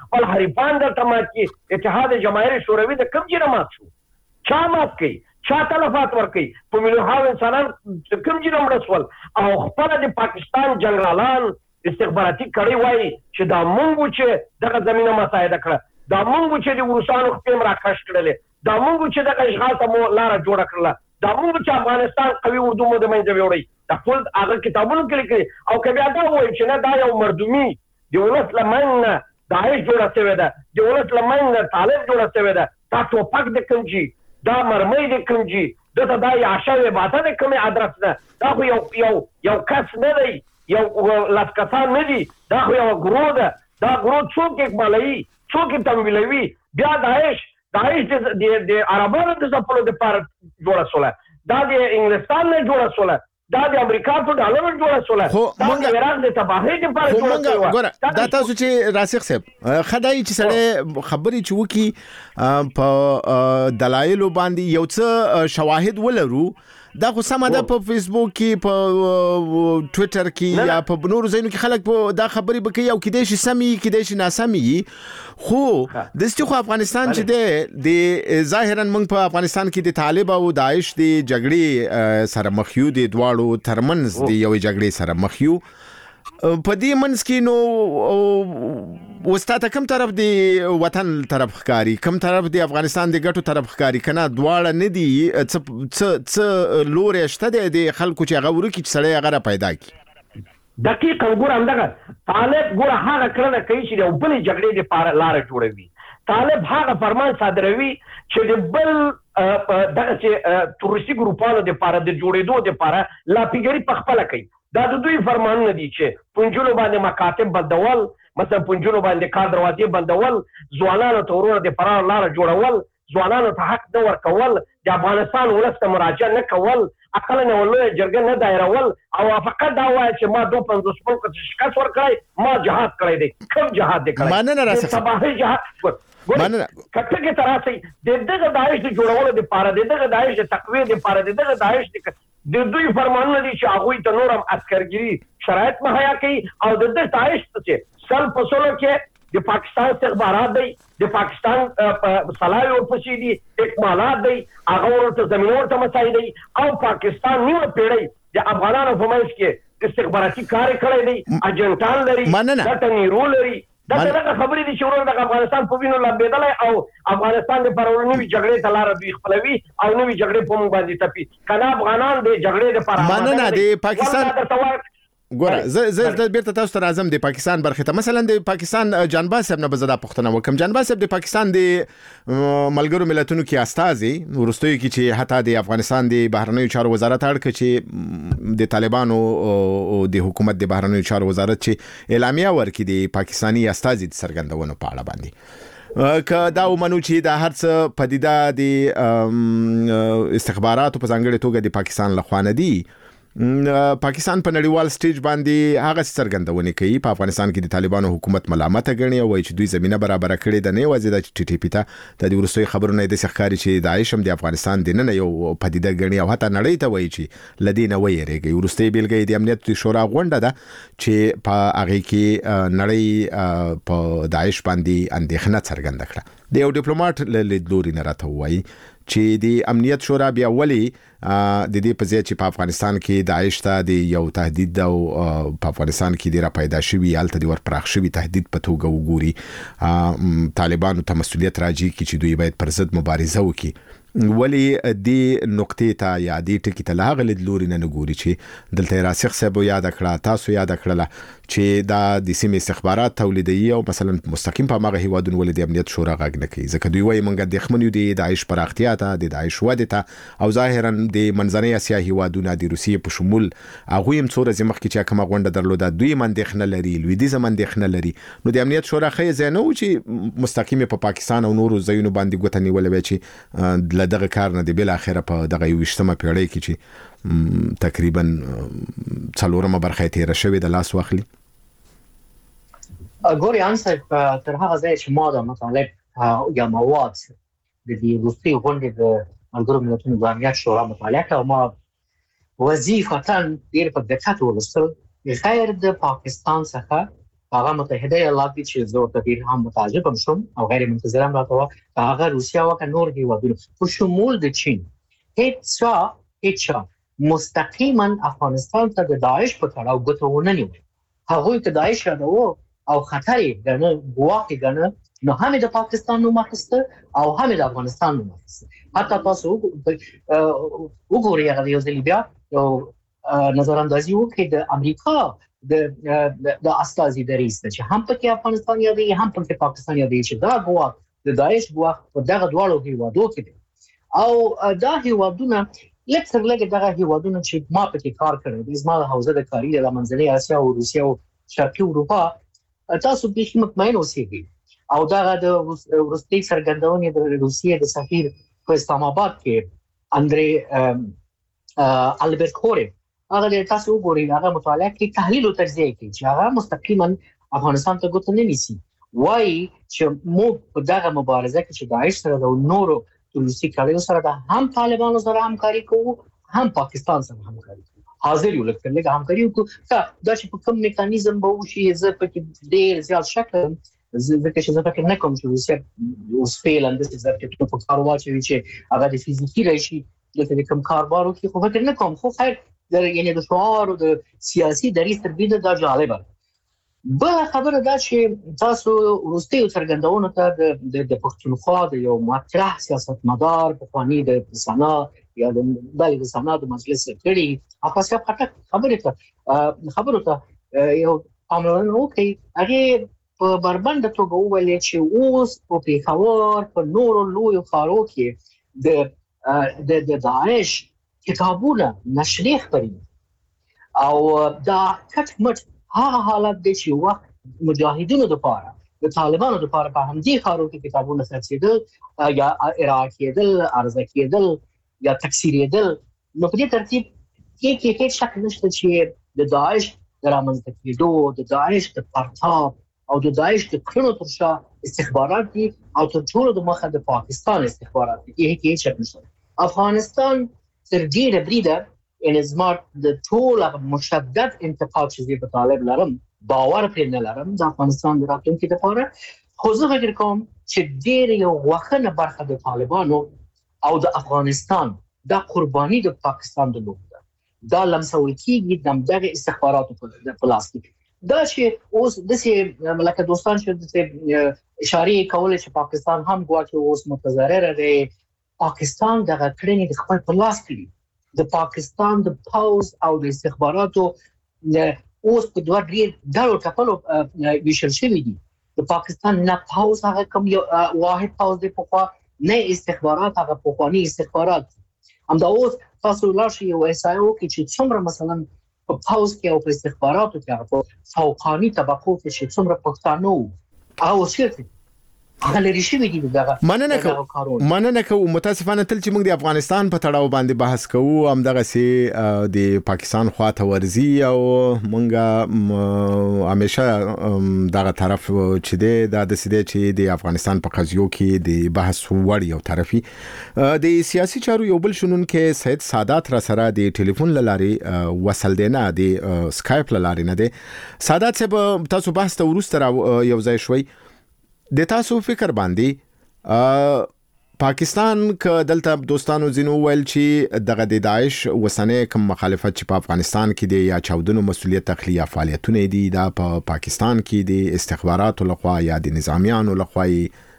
الحریفان درته مات کی اتحاد جماهیر شوروي د کوم جنه مات شو چا مات کی چا تلفات ورکي په مليون انسانان کوم جنه مړسول او خپل د پاکستان جنرالان استخباراتي کړي وای چې دا مونږ چې دغه زمينه مساعده کړه دا مونږ چې د روسانو خپل راکښ کړل دا مونږ چې د اشغال ته مو لار جوړ کړل دا مونږ چې افغانستان قوي اردو مو د منځ وړي دا ټول هغه کتابونه کړي او کبي دا وایي چې نه دا یو مردومي دی ولس لمن داعش جوړه شوی ده دی ولس لمن طالب جوړه شوی ده دا ټوپک د کومجی دا مرمۍ د کومجی دته دا عاشوي باته د کومه ادرس ده دا خو یو کس نه دی یو لاسکسان نه دي دا خو یو ګرو ده دا ګرو څوک اقبالوي څوک تمویلوي بیا داعش د عربانو د ځپلو لپاره جوړه شوله دا د انګلستان نه جوړه شوله دا د امریکا په ډالرو جوړه شوله دا د عراق د تباهۍ لپاره جوړه شوله دا تاسو چې راسخ صاحب خدای چې سره خبري چې وکي په دلایل باندې یو څه شواهد ولرو دا خو سم ده په فیسبوک کې په ټوئیټر کې یا په نورو ځایونو کې خلک په دا خبرې بکې او کېدای شي سمي کېدای شي ناسمي خو د ستخو افغانستان چې د ظاهرا موږ په افغانستان کې د طالب او داعش د جګړې سره مخ یو د دواړو ترمنځ د یو جګړې سره مخ یو په دې منځ کې نو وستا کوم طرف دی وطن طرف ښکاری کوم طرف دی افغانستان دی ګټو طرف ښکاری کنه دواړه نه دی څه لوري شته دی خلکو چې هغه ورکی چې سړی هغه پیدا کی دقیق ګور همدغه طالب ګور هغه کړنه کوي چې یو بل جګړې د لار جوړوي طالب هغه فرمان صادروي چې د بل دغه چې تورسي ګروپانو د لپاره د جوړېدو د لپاره لا پیګری په خپل کوي دا د دوی فرمانونه دي چې پنځولو باندې مکاتب بندول مثلا پنځولو باندې کار دروازې بندول ځوانانو ته ورور د فرار لار جوړول ځوانانو ته حق نه ورکول د افغانستان ولس ته مراجعه نه کول عقل نه ولوي جرګه نه دایرول او فقط دا وایي چې ما 250 ملک ته شکست ورکړی ما جهاد کړی دی کوم جهاد دی کړی مانه راځي تباهي جهاد کته کې تراسي دغه داعش د جوړولو لپاره دغه داعش د تقویه لپاره دغه داعش د دوی فرمانونه دي چې هغه ته نورم عسکرګری شرایط مهیا کوي او د داعش څخه سل فصلو کې د پاکستان استخبارات دی د پاکستان صلاحي ورپسې دي اکمالات دی هغه ورته زمينه ورته مساعد دی او پاکستان نیو پیړی د افغانانو په منځ کې استخباراتي کار کړی دی اجنټان لري دته نیرو لري دا څنګه خبرې دي چې ورور د افغانستان په وینو لبیدلای او افغانستان د پرونی جګړې ته لار دوی خپلوي او نوې جګړې په موږ باندې تپي کله افغانان د جګړې لپاره ماننه د پاکستان ګوره زه بیرته تاسو ته راځم د پاکستان برخه ته مثلا د پاکستان جانباز صاحب نه بزدا پښتنه وکم جانباز صاحب د پاکستان د ملګرو ملتونو کې استازي ورستوي کې چې حتی د افغانستان د بهرنیو چارو وزارت اړه چې د طالبانو او د حکومت د بهرنیو چارو وزارت چې اعلامیه ورکړي د پاکستانی استازي د سرګندونو په اړه باندې که دا ومنو چې دا هرڅه پدیده د استخباراتو په ځانګړي توګه د پاکستان لخوا نه دي پاکستان په نړیوال سټیج باندې هغه څرګندونه کوي په افغانستان کې د طالبانو حکومت ملامت غني او چې دوی زمينه برابر کړې ده نه وځي د ټي ټي پی ته د ورسوي خبرونه د ښکاری چې داعش هم د افغانستان د نه یو پدیده غني او حتی نړۍ ته وایي چې لدینه ویریږي ورسته بیلګې د امنیت شورا غونډه ده چې په هغه کې نړۍ په داعش باندې اندېښنه څرګنده کړه د یو ډیپلوماټ له لوري نه راته وایي چې د امنیت شورا بیا ولی د دې په ځای چې په افغانستان کې داعش ته د یو تهدید او په افغانستان کې د را پیدا شوی الته د ور پراخ شوی تهدید په توګه وګوري طالبانو ته مسؤلیت راځي چې دوی باید پر ضد مبارزه وکړي ولی د نقطې ته یا د ټکی ته لاغل د لوري نه ګوري چې دلته راسخ صاحب یاد کړه تاسو یاد کړله چې دا د سیمې استخبارات تولیدي او مثلا مستقیم په ماغه هیوادونو ول د امنیت شورا غږ نه کوي ځکه دوی وايي مونږ د خمنیو د داعش پراختیا ته د داعش وده ته او ظاهرا د منځنۍ اسیا هیوادونو د روسیې په شمول هغه هم څوره زمخ کې چې کومه غونډه درلوده دوی مندخنه لري لویدیزه مندخنه لري نو د امنیت شورا خې زینو چې مستقیم په پاکستان او نورو ځایونو باندې ګوتنی ول وی چې دغه کار نه دی بل اخره په دغه 20مه پیړۍ کې چې تقریبا 4مه برخه تیر شوې د لاس واخلي ګوري انسر تر هغه ځای چې ما دا مثلا یا مواد د دې روسي غونډې د ملګرو ملتونو د امنیت شورا مطالعه کوي ما وظیفه ډیر په دقت ولستل غیر د پاکستان څخه هغه متحده ایالات چې زه ته ډیر هم متعجب شوم او غیر منتظره هم راته هغه روسیا او نور هیوادونه په شمول د چین هیڅ مستقیما افغانستان ته د داعش په تړاو غوښتنه نه نیولې. هغه ته داعش راو او خطر یې ګڼه ګواکې ګڼه نو هم د پاکستان نوم اخیسته او هم د افغانستان نوم اخیسته. حتی تاسو وګورئ هغه یو ځل بیا یو نظر اندازي وکړئ د امریکا د استازي د رئیس چې هم پکې افغانستان یادي هم پکې پاکستان یادي چې دا ګواک د داعش ګواک په دغه دواړو هیوادو کې دي او دا هیوادونه لکه څنګه دغه هیوادونه چې ما پکې کار کړی د زما حوزه د کاری د منځنۍ اسیا او روسیا او شرقي اروپا تاسو به مطمئن اوسئ او دغه د روسي سرګردونې د روسیې د سفیر په اسلام آباد کې اندري البرت کوري هغه تاسو وګورئ هغه مطالعه کې تحلیل او تجزیه کوي چې هغه مستقیما افغانستان ته ګوت نه نیسي وایي چې موږ په دغه مبارزه کې چې داعش سره د نورو روسي کړیو سره د هم طالبانو سره همکاري کوو هم پاکستان سره همکاري کوو حاضر یو لکه همکاري کوو دا چې په کوم میکانیزم به وشي زه پکې ډیر زیات شک ځکه چې زه فکر نه کوم چې روسیا اوس فعلا د ځکه په کار واچوي چې هغه د فزیکی راشي د کوم کاروبارو کې خو فکر نه کوم خو خیر یعنی د شعار او د سیاسي دریځ تربیت دا جالبه بل خبره دا چې تاسو روسي څرګندونه ته د پښتونخوا د یو مطرح سیاستمدار په خواني د سنا یا د بلګ سنا د مجلس کړي تاسو خبره ته یو عملونه وکړي هغه په بربند توګه وویل چې اوس په پیښور په نورو لویو ښارو کې د داعش کتابونه نشریه خپري او دا کټ مټ هغه حالت دی چې وخت مجاهدینو لپاره د طالبانو لپاره په همدې ښارو کې کتابونه خرڅېدل یا اراده کېدل عرضه کېدل یا تکثیرېدل نو په دې ترتیب کې هیڅ شک نشته چې د داعش د رامنځته کېدو د داعش د پرتاب او د داعش د کړنو تر شا استخبارات دي او تر ټولو د مخه د پاکستان استخبارات دي هیڅ شک نشته. افغانستان تر ډیره بریده ان زمات د ټول مشدد انتقاد چې په طالب لرم باور پرې نه لرم د افغانستان د راتلونکي لپاره خو زه فکر کوم چې ډیر یو وخنه برخه د طالبانو او د افغانستان د قرباني د پاکستان د لوب ده دا لمسول کیږي دغه استخباراتو په لاس کې دا چې اوس د ملک دوستان چې اشاره کوله چې پاکستان هم ګواکې اوس متضرر دی پاکستان دغه کړنې د خپل په لاس کې د پاکستان د پاوز او د استخباراتو اوس په دوه ډېر ټاپلو ویشل شوی دي د پاکستان نه پاوز هغه کوم یو واحد پاوز دی په نه استخبارات هغه پخوانی استخبارات هم دا اوس تاسو لاشي او اس ای او کې چې څومره مثلا په پاوز کې او په استخباراتو کې هغه فوقانی طبقو کې چې څومره پښتانه او شرکت هغه لري شوی دی دغه مننه کوم متاسفانه تل چې موږ د افغانستان په تړاو باندې بحث کوو هم دغه سي د پاکستان خواته ورزي او موږ همیشه دغه طرف چې د سیده چې د افغانستان په قضیو کې د بحث وړ یو طرفي د سیاسي چارو یو بل شنن کې سید سادات را سره د ټلیفون لاري وصل دی نه د سکایپ لاري نه دی سادات صاحب تاسو بحث ته ورسره یو ځای شوي د تاسو فکر باندې پاکستان ک دلته دوستانو زینو ویل چې دغه د داعش وسنه کوم مخالفت چې په افغانستان کې دی یا چاودنو مسولیت تخلیه فعالیتونه دي دا په پاکستان کې د استخباراتو لخوا یا د نظامیانو لخوا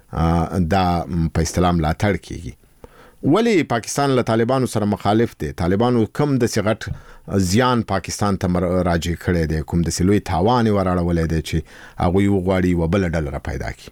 دا په استلام لا تړ کیږي ولی پاکستان له طالبانو سره مخالف دي طالبانو کم د سیغټ زیان پاکستان ته راځي کړي دي کوم د سلوي تاوان وراړولې دي چې هغه یو غواړي وبل ډل را پیدا کی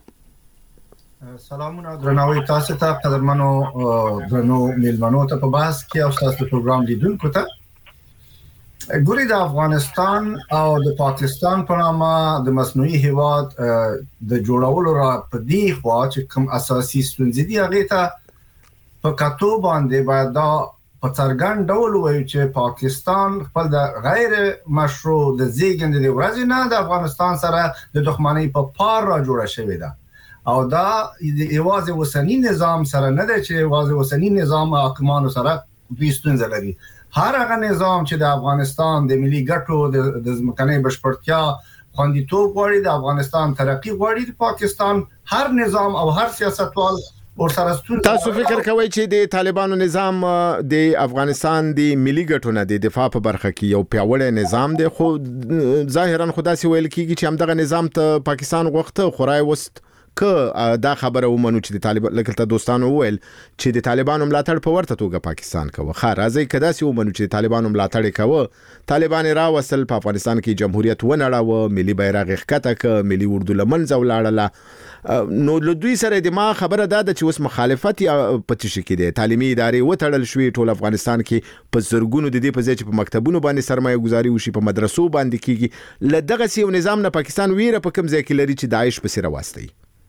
سلامونه درناوي تاسو ته قدرمنو درنو میلمنو ته په بحث کې او تاسو پروګرام لیدونکو ته ګوري د افغانستان او د پاکستان په نامه د مصنوعي هیواد د جوړولو را په دی خوا چې کوم اساسي ستونزې دي هغه ته په کتو باندې باید دا په څرګند ډول وایي چې پاکستان خپل د غیر مشروع د زیږند د ورځې نه د افغانستان سره د دښمنۍ په پار را جوړه شوې ده او دا یوازې وسنی نظام سره نه ده چې یوازې وسنی نظام حاکمانو سره ستونزه لري هر هغه نظام چې د افغانستان د ملي ګټو د ځمکنۍ بشپړتیا خوندیتوب غواړي د افغانستان ترقی غواړي د پاکستان هر نظام او هر سیاستوال تاسو فکر کوئ چې د طالبانو نظام د افغانستان د ملي ګټو نه د دفاع په برخه کې یو پیاوړی نظام دی خو ظاهرا خدا سي ویل کیږي چې همدغه نظام ته پاکستان غوښته خورای وست که دا خبره ومنو چې د طالبان لکه دوستانو ویل چې د طالبانو ملاتړ په ورته توګه پاکستان کوي خا راځي کدا سي ومنو چې د طالبانو ملاتړ کوي طالبان را وصل په افغانستان کې جمهوریت ونړاوه ملي بیرغ ښکته ک ملي اردو لمنځه ولاړله نو له دوی سره د ما خبره ده چې اوس مخالفت پاتې شي کېده تعلیمي ادارې وټړل شوې ټول افغانستان کې په زرګونو د دې په ځای چې په مکتبونو باندې سرمایه گزاري وشي په مدرسو باندې کېږي لدغه سی نظام نه پاکستان ویره په کوم ځای کې لري چې داعش په سره واسطي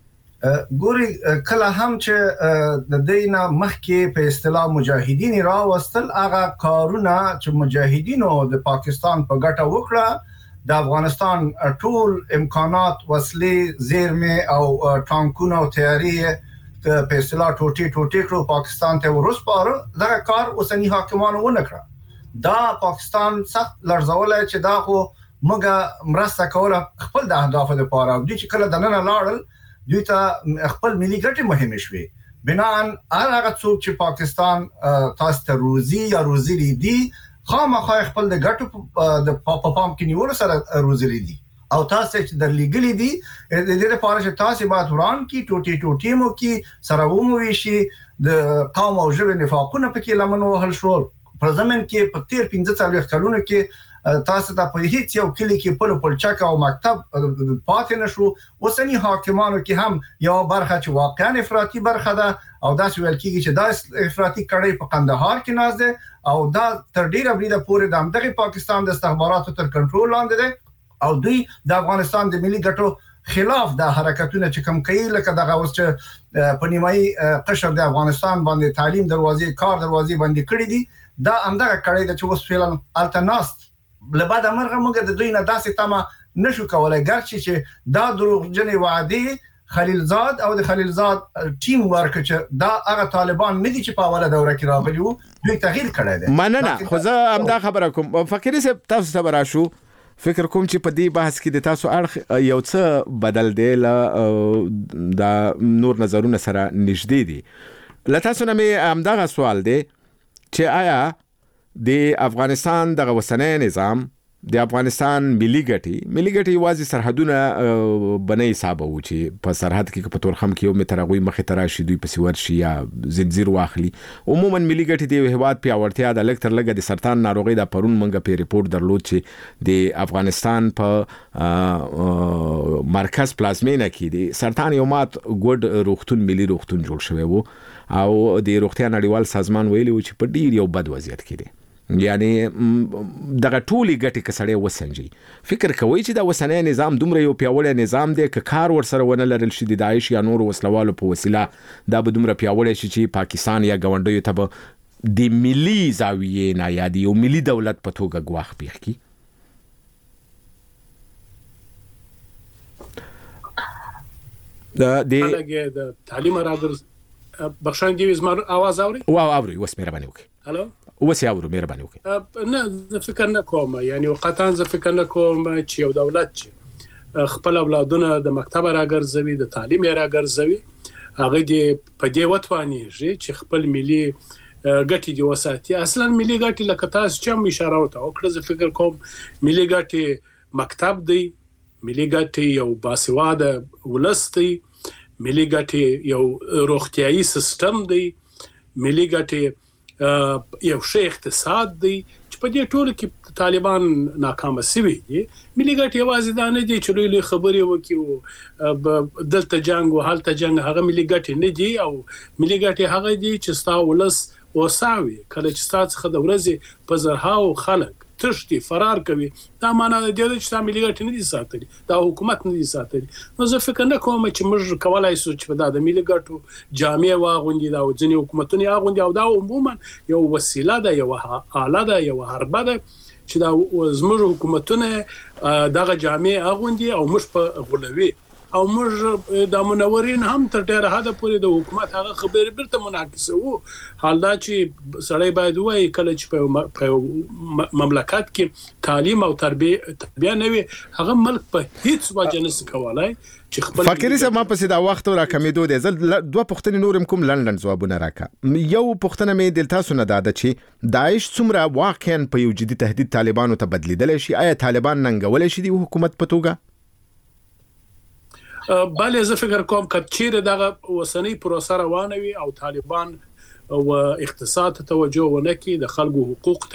ګوري کله هم چې د دینه مخکې په اصطلاح مجاهدین را وستل هغه کارونه چې مجاهدینو د پاکستان په ګټه وکړه د افغانستان ټول امکانات وسلې زیرمه او ټانکونه او تیاری په اصطلاح ټوټي کړو پاکستان ته ورسپاره دا کار اوسنی حاکمانو ونکړه دا پاکستان سخت لړزولای چې دا خو موږ مرسته کوله خپل د اهداف لپاره دوی چې کله دننه لاړل دوی ته خپل ملي ګټې مهمه شوې بنان هغه څوک چې پاکستان تاسو ته روزي لري خامخا خپل د ګټو د پام کې نیول سره روزي لري او تاسو چې د لیګلی دي د دې لپاره چې تاسو باید وران کی ټوټي مو کې سره ومو شي د قوم او ژبه نفاقونه پکې لمنو وهل شو پر زمين کې په تیر 15 کلونو کې تاسو ته په هیڅ یو کلی کې په چک او مکتب پاتې نشو وسنی حاکمانو کې هم یو برخه چې واقعا افراطي برخه ده او دا چې ویل کېږي چې دا افراطي کړي په قندهار کې ناز ده او دا تر ډیره بریده پورې د همدغه پاکستان د استخباراتو تر کنټرول لاندې ده او دوی د افغانستان د ملي ګټو خلاف د حرکتونو چې کوم کوي لکه دغه اوس چې په نیمایي قشر د افغانستان باندې تعلیم دروازې کار دروازې باندې کړې دي دا همدغه کړي د چې اوس فعلا التناست لبعد مرغه موږ د دوی نه داسې تمه نشو کولای ګرچې چې دا دروغجنې وعده خلیلزاد او د خلیلزاد ټیم ورک چې دا هغه طالبان نه دي چې په اوله دوره کې راغلي وو دوی تغییر کړی دی مننه خو زه همدا خبره کوم فقيري صاحب تاسو ته راشو فکر کوم چې په دې بحث کې د تاسو اړخ یو څه بدل دی دا نور نظرونه سره نږدې دي له تاسو نه مې همدا سوال دی چې آیا د افغانستان د وسنۍ نظام د افغانستان ملي ګټي واځي سرحدونه بنې حساب وو چې په سرحد کې په تورخم کې یو مترغوي مخې تراشي دوی په سیور شي یا زنجیر واخلي عموما ملي ګټي د هواد پیاوړتیا د لکتر لګه د سرطان ناروغي د پرون منګه په ریپورت درلود چې د افغانستان په مرکز پلازمینه کې د سرطان یو مات ګډ روغتون ملي روغتون جوړ شوی وو او د روغتیا نړیوال سازمان ویلي و چې په ډیر یو بد وضعیت کې دی یعنی دغه ټولي ګټي کسړې وسنجي فکر کوي چې دا وسنۍ نظام دومره یو پیاوړی نظام دی که کار ور سره ونه لرل شي د داعش یا نور وسلوالو په وسیله دا به دومره پیاوړی شي چې پاکستان یا غونډیو ته د ملي زاویې نه یا د یو ملي دولت په توګه غواخ پیښ کی د تعلیم راغر بخښنه دی زما आवाज اوري اوري وس مهرباني وکړئ الو وسه اورو مهرباني وکړئ نه زه فکر نه کوم یعنی وقتا زه فکر نه کوم چې یو دولت چې خپل اولادونه د مکتب راګرځوي د تعلیم راګرځوي هغه دې په دې وتوانیږي چې خپل ملي ګټي دی وساتي اصلا ملي ګټي لکه تاسو چې اشاره وکړه زه فکر کوم ملي ګټي مکتب دی ملي ګټي یو باسواده ولستي ملي ګټي یو روغتيایي سیستم دی ملي ګټي یو ښه اقتصاد دی چې په دې ټولو کې طالبان ناکام شوي دي ملي ګټي یوازې دا نه دي چې لوی خبرې وکړي دلته جنگ او هلته جنگ هغه ملي ګټي نه دي او ملي ګټي هغه دي چې ستا ولس وساوي کله چې تاسو خو د ورځې په زرهاو خلک تشتي فرار کوي دا معنا د دې چې ملي ګټې نه دي ساتلي دا حکومت نه دي ساتلي نو زه فکر نه کوم چې موږ کولای شو چې دا د ملي ګټو جامع واغوندي دا ځنې حکومتونه واغوندي او دا عموما یو وسیله ده یو آله ده یو حربه ده چې دا زموږ حکومتونه دغه جامع واغوندي او موږ په غولوي او موږ د منورین هم تر ډیره حد پورې د حکومت هغه خبرې بیرته منعکسه وو. حال دا چې سړی باید وایي کله چې په مملکت کې تعلیم او تربیه نه وي هغه ملک په هیڅ وجه نشي کولای چې خپل فقيري سم په سیده وخت را کمیدو دي. زل دوه پښتني نورم کوم لندن ځوابونه راکا. یو پښتنه مې دلته سونه داده چې داعش څومره واقعا په یو جدي تهدید طالبانو ته بدلیدل شي. آیا طالبان ننګول شي د حکومت په توګه؟ بله زه فکر کوم که چیرې دغه وسنۍ پروسه روانه وي او طالبان او اقتصاد توجه ونکي د خلکو حقوق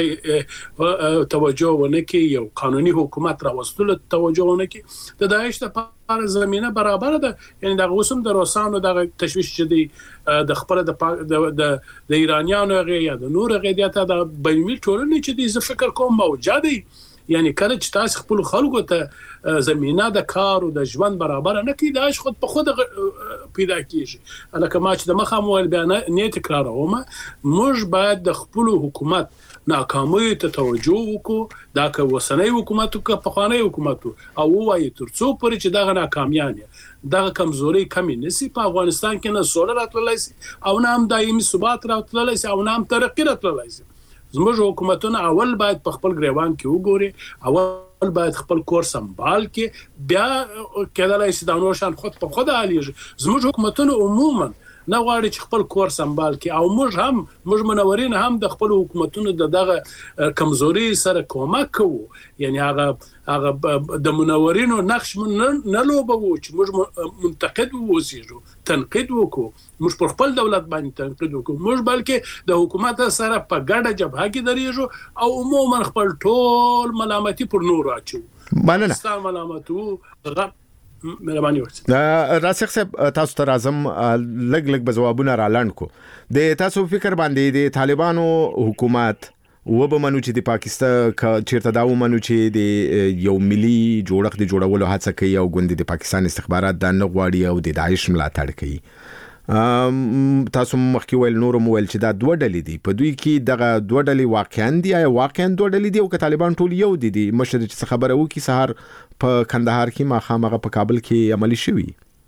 توجه ونکي یو قانوني حکومت راوستلو توجه ونکي د داعش لپاره زمينه برابر ده. یعنی د اوسم د روسانو د تشويش چې دی د خپل د ایرانیانو غي یا د نور غیدیاته د بینوي ټولنې چې دی زه فکر کوم موجوده دي. یعنی کله چې تاسو خپل خلکو ته زمينه د کار او د ژوند برابر نه کړي داعش خود په خود پیدا کیږي. الکه ما چې د مخامل بیان نه تکراروم موږ باید د خپل حکومت ناکامۍ ته توجه وکړو. دا که وسنۍ حکومت او که پخوانی حکومت او وایي ترڅو پرې چې دغه ناکامیان دغه کمزوري کمی نسی په افغانستان کې نه سوله راتللی سي او نه هم دایمي ثبات راتللی سي او نه هم ترقی راتللی سي. زموږ حکومتونه اول باید په خپل ګریوان کې وګوري، اول باید خپل کور سمبال کې بیا کېدلای شي دا نور شان خود په خود حالیږي. زموږ حکومتونه عموما نه غواړي چې خپل کور سمبال کې او موږ منورین هم د خپل حکومتونو دغه کمزوري سره کومک کوو. یعنی هغه د منورینو نقش نه لوبو چې موږ منتقد ووسیږو، تنقید وکړو، موږ پر خپل دولت باندې تنقید وکړو، موږ بلکې د حکومت سره په ګډه جبهه کې درېږو او عموما خپل ټول ملامتي پر نور اچو. مننه. ستاسو ملامتو مهرباني وکړئ. راسخ صاحب تاسو ته راځم لګ به جوابونه را لاند کو. د تاسو فکر باندې د طالبانو حکومت و به منو چې د پاکستان چیرته دا و منو چې د یو ملي جوړښت د جوړولو هڅه کوي او ګوند د پاکستان استخبارات دا نه غواړي او د داعش ملاتړ کوي. تاسو مخکې ویل نورم ویل چې دا دوه ډلې دي، په دوی کې دغه دوه ډلې واقعا دي، یا واقعا دوه ډلې دي او که طالبان ټول یو دي؟ مشر چې خبره وکي سهار په کندهار کې ماخامغه په کابل کې عملی شوی.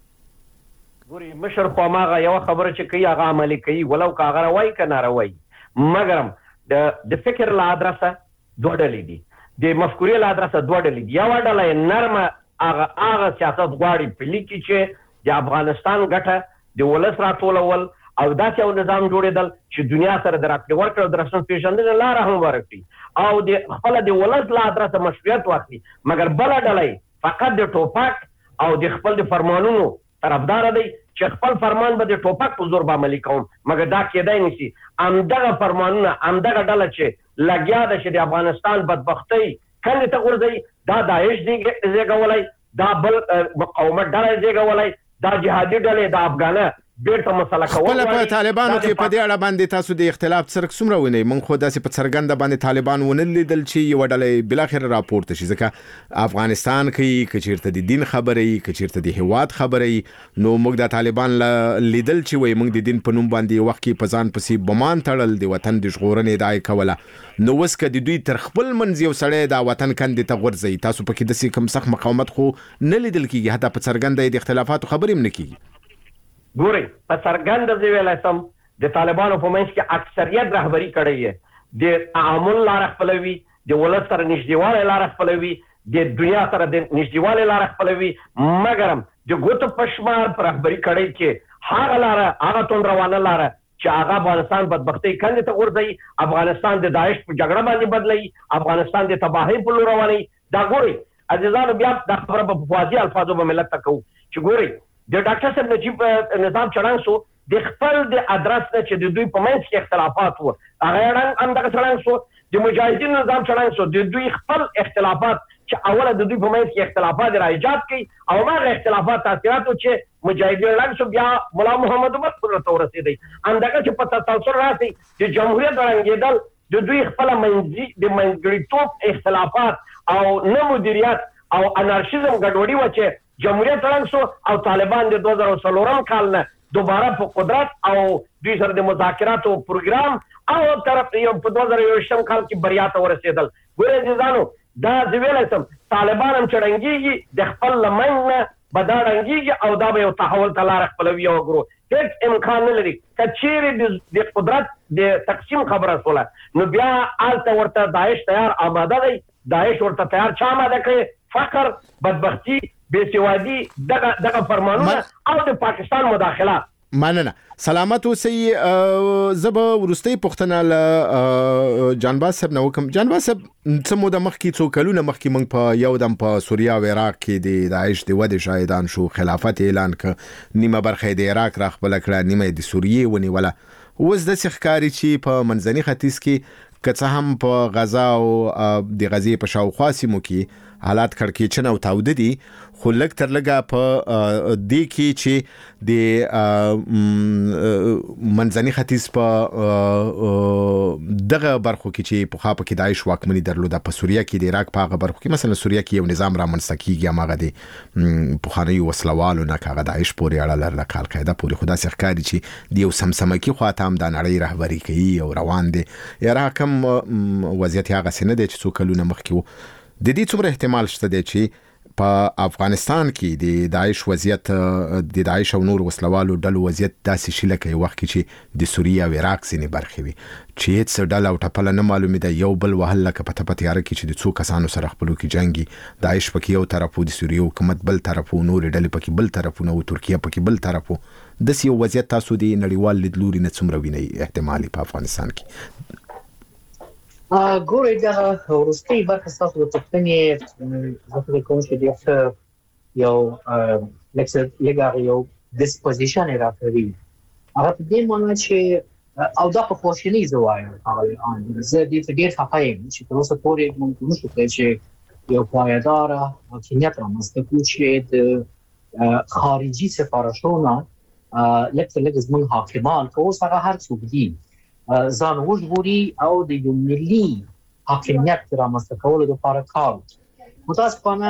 ګوري مشر خو ماغه یو خبره چې کوي هغه عملی کوي ولو کاغه راوي کنه راوي، مګرم د فکر لا ادرسه دوه ډلې دي، د مفکورې لا ادرسه دوه ډلې دي. یو ډله نرمه هغه سیاست غواړي په لیکي چې د افغانستان ګټه د ولس راټولول او داسې یو نظام جوړېدل چې دنیا سره د راکړې ورکړې او د رسم پېژندنې لاره هم ورکړي او د خپله د ولس لا ادرسه مشروعیت واخلي. مګر بله ډله فقط د ټوپک او د خپل د فرمانونو طرفدار دی چې خپل فرمان به د ټوپک په زور به عملي کوم، مګر دا کېدای نشي. همدغه فرمانونه همدغه ډله چې لګیا ده چې د افغانستان بدبختۍ کندې ته غورځوي، دا داعش زېږولی، دا بل مقاومت ډله زېږولی، دا جهادي ډلې د افغانه بیرته مسله کول. په طالبانو کې په دې اړه باندې تاسو د اختلاف څرک څومره ونی؟ مونږ خو داسې په څرګنده باندې طالبان ونه لیدل چې یو ډله بلاخره راپورته شي، ځکه افغانستان کې کچیرته د دین خبرې کچیرته د هواد خبرې نو موږ د طالبان لیدل چې وای موږ د دین په نوم باندې وخت کې پزان پسې بمان تړل، د وطن د ژغورنې دای کوله. نو وسکه د دوی تر خپل منځ یو سړی د وطن کندې ته غورځي، تاسو پکې د کوم سخت مقاومت خو نه لیدل کیږي، حتی په څرګنده د اختلافاتو خبرې هم نه کیږي. ګوري په څرګنده دی ویلای سم د طالبانو په منځ کې اکثریت رهبری کړی دی، د تعامل لاره خپلوي، د ولس سره نږدېوالی لاره خپلوي، د دنیا سره د نږدېوالی لاره خپلوي، مګرم د ګوتو په شمار په رهبري کړی چې هغه لاره هغه توند روانه لاره چې هغه افغانستان بدبختۍ کندې ته غورځوي، افغانستان د داعش په جګړه باندې بدلوي، افغانستان د تباهۍ په لور روانوي. دا ګوري عزیزانو بیا دا خبره په واضح الفاظو به ملت ته کوو چې ګوري د ډاکټر صاحب نجیب نظام چړنګ شو د خپل د ادرس نه چې د دوی په منځ کې اختلافات وو هغه همدغه چړنګ شو، د مجاهدین نظام چړنګ شو، د دوی خپل اختلافات چې اوله د دوی په منځ کې اختلافات را ایجاد کړي او هغه اختلافات تاثیرات چې مجاهدین لږ شو بیا مولا محمد عمر پر ته ورسېدی. همدغه چې په تسلسل راسي د جمهوریت رنګېدل د دوی خپل منځي د منځګړیتوب اختلافات او نه مدیریت او انارشیزم ګډوډي و چې جمهوریت رنګ شو او طالبان د 2004 کال نه دوباره په قدرت او دوی سره د مذاکراتو پروګرام او طرف یو په 2021 کال کې بریا ته ورسېدل. ګورئ عزیزانو دا ویلای سم طالبان هم چړنګيږي د خپل لمن بداړنګي او دا به یو تحول تلار خپلوي او ګرو هیڅ امکان نه لري کچېره د قدرت د تقسیم خبره سوله نو بیا آلته ورته داعش تیار آماده دی داعش ورته تیار چا آماده کړي فقر بدبختی بېسوادي دغه فرمانونه او د پاکستان مداخله مننه سلامت اوسئ زب ورستۍ پښتنه ل جانباز صاحب نو کوم جانباز صاحب څه موده مخکې څو کلونه مخکې موږ په یو دم په سوریه او عراق کې د داعش د وده شاهدان شو خلافت اعلان ک نیمه برخه د عراق را خپل کړه نیمه د سوریه ونیوله اوس د ښکاری چې په منځني ختیځ کې که هم په غزا او د غزې په شاوخوا سیمو کې حالات کړکېچن او تاوده دي خو لږ تر لږه په دې کې چې د منځني ختیځ په دغه برخو کې چې په خاپه کې داعش واکمني درلوده په سوریه کې د عراق په هغه برخو کې مثلا سوریه کې یو نظام را منځته کیږي هغه د بخاري وسلوالو نه کاغه داعش پورې اړه لرله القاعده پورې خدا سي ښکاری چې د یو سمسمکی خواته هم د نړۍ رهبری کوي او روان دي عراق هم وضعیت هغه سینه دي چې څو کلونه مخکې د دې څومره احتمال شته دی چې په افغانستان کې د داعش وضعیت د داعش او نور وسلوالو ډلو وضعیت داسې شي لکه یو وخت کې چې د سوریه او عراق ځینې برخې وي چې هیڅ ډله او ټپله نه معلومه ده یو بل وهل لکه په تیاره کې چې د څو کسانو سره خپلو کې جنگي داعش پکې یو طرف او د سوریه حکومت بل طرف او نور ډلې پکې بل طرف او ترکیه پکې بل طرف د سی وضعیت تاسو د نړیوال لیدلوري نه څومره ویني احتمالي په افغانستان کې ګورې دا ورستۍ برخه تاسو د پښتنې زه کوم چې د یو لکه یو ډیسپوزیشن راکوي هغه په دې معنی چې او دا په خوشالي زوایم هغه زه دې ډیر خفایم چې تر اوسه پورې موږ نشو کولای چې یو پایدار حاکمیت رامنځته کړو چې د خارجي سفارشونو لکه زموږ حاکمان که اوس هغه هر څوک دي ځان وژغوري او د یو ملي حاکمیت رامنځته کولو لپاره کار متاسفانه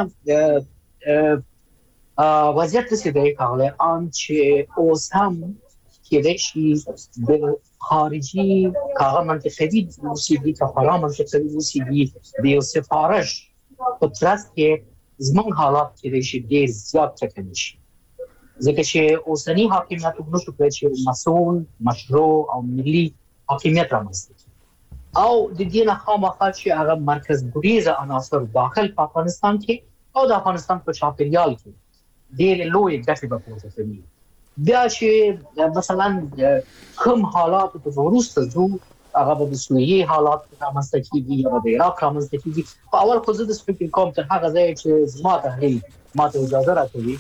وضعیت داسې دی ښاغلی ان چې اوس هم کېدای شي د خارجي کاغه منطقوي اوسېږي که خورا منطقوي اوسېږي د یو سفارش په ترڅ کې زموږ حالات کېدای شي ډېر زیات ټکني شي ځکه چې اوسني حاکمیت موږ نشو کولی چې مسؤل مشروع او ملي حاکمیت رامنځته او د دې نه خامخا چې هغه مرکز ګریزه عناصر داخل په افغانستان کې او د افغانستان په چاپیریال کې ډېر لوی ګټې به پورته کوي بیا چې مثلا کوم حالات په وروسته ځو هغه به د سوریې حالات رامنځته کیږي یا د عراق رامنځته کیږي په اول خو زه د فکر کوم تر هغه ځای چې زما تحلیل ماته اجازه راکوي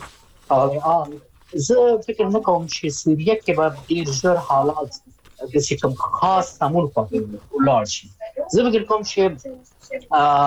او زه فکر نه کوم چې سوریه کې به ډېر ژر حالات د کوم خاص سمون پاتې ولر شي زه فکر کوم چې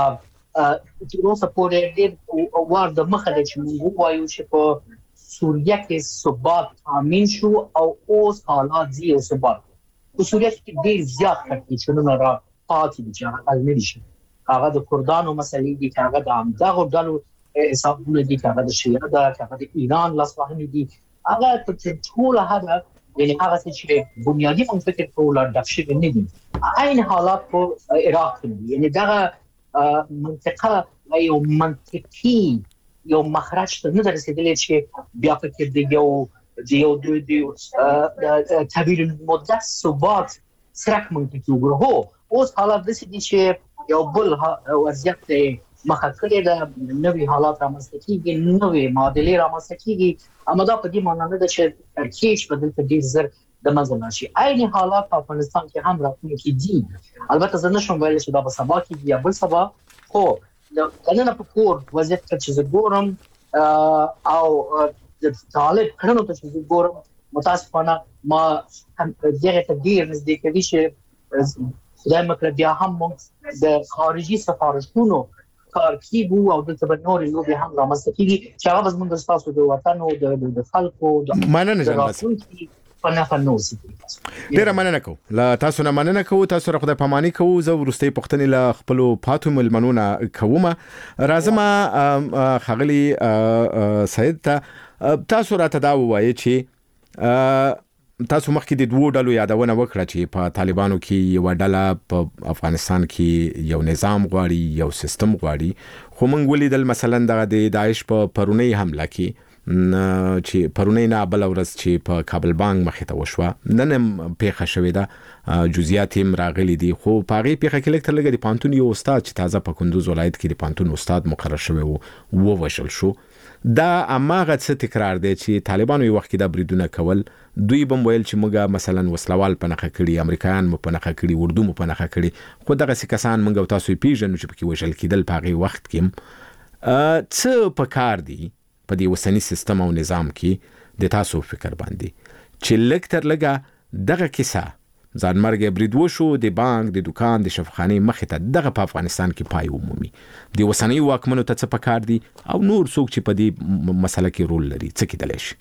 د اوسه پورې ډېر وار د مخه چې موږ وایو چې په سوریه کې ثبات تامین شو او اوس حالات زی او ثبات په سوریه کې ډېر زیات کړکېچونه را پاتې دي چې هغه نه شي هغه د کردانو مسلې دي هغه د همدغه ډلو حسابونه دي هغه د شیعه ده هغه د ایران لاسوهنې دي هغه په ټول هغه یعنی هغه چې بنیادی موږ فکر کوو ډک شوی نه دي عین حالات په عراق کې یعنی دغه منطقه یو منطقي یو مخرج ته نه رسیدلې چې بیا فکر دی یو د طویل المدت ثبات سرک منطقي وګورو اوس حالات د دې چې یو بل وضعیت مخه کړی د نوې حالات رامنځته کیږي نوې معادلې رامنځته کیږي اما دا په دې معنی نه ده چې کېش بدل ته ډیر زر د منځ نه شي عین حالات په افغانستان کې هم راتلونکي دي البته زه نشم ویلی چې دا به سبا کېږي یا بل سبا خو د قانون په کور وضعیت چې زه ګورم او د طالب کړنو ته چې زه ګورم متاسفانه ما دغه تغییر نږدې کوي چې خدای مکړه بیا هم موږ د خارجي سفارشونو کار کیږي او د تبنوري نو به هم رامنځته کیږي چې هغه زموږ د تاسو د وطن او د خلکو د مننه جنباس ډیره مننه کوم لا تاسو نه مننه کوم تاسو را خدای پاماني کوم زه ورستۍ پښتنې لا خپل پاتو ملمنونه کوم راځم خغلی سید ته تاسو راته دا وایي چې تاسو مخکې د دوه ډلو یادونه وکړه چې په طالبانو کې یو ډله په افغانستان کې یو نظام غواړي یو سیستم غواړي خو موږ ولیدل مثلا د داعش په پرونی حمله کې چې پرونی نه بل ورځ چې په کابل بانک مخې ته وشوه نن پیښه شوې ده جزئیات هم راغلي دي خو په هغې پیښه کې لږ تر لږه د پانتون یو استاد چې تازه په کندوز ولایت کې د پانتون استاد مقرر شوی و ووژل شو دا هماغه څه تکرار دی چې طالبانو یو وخت کې دا بریدونه کول دوی بم ویل چې موږ مثلا وسلوال په نخښه کړي امریکایان مو په نخښه کړي اردو مو په نخښه کړي خو دغه کسان موږ تاسو یې پیژنو چې پکې وژل کېدل په هغې وخت کې څه په کار دی په دې اوسني سیستم او نظام کې د تاسو فکر باندې چې لږ تر لږه دغه کیسه ځانمرګ برید وشو د بانک د دکان د شفاخانې مخې ته دغه په افغانستان کې پای ومومي د اوسنۍ واکمنو ته څه پکار دي او نور څوک چې په دې مسله کې رول لري څه کېدلی شي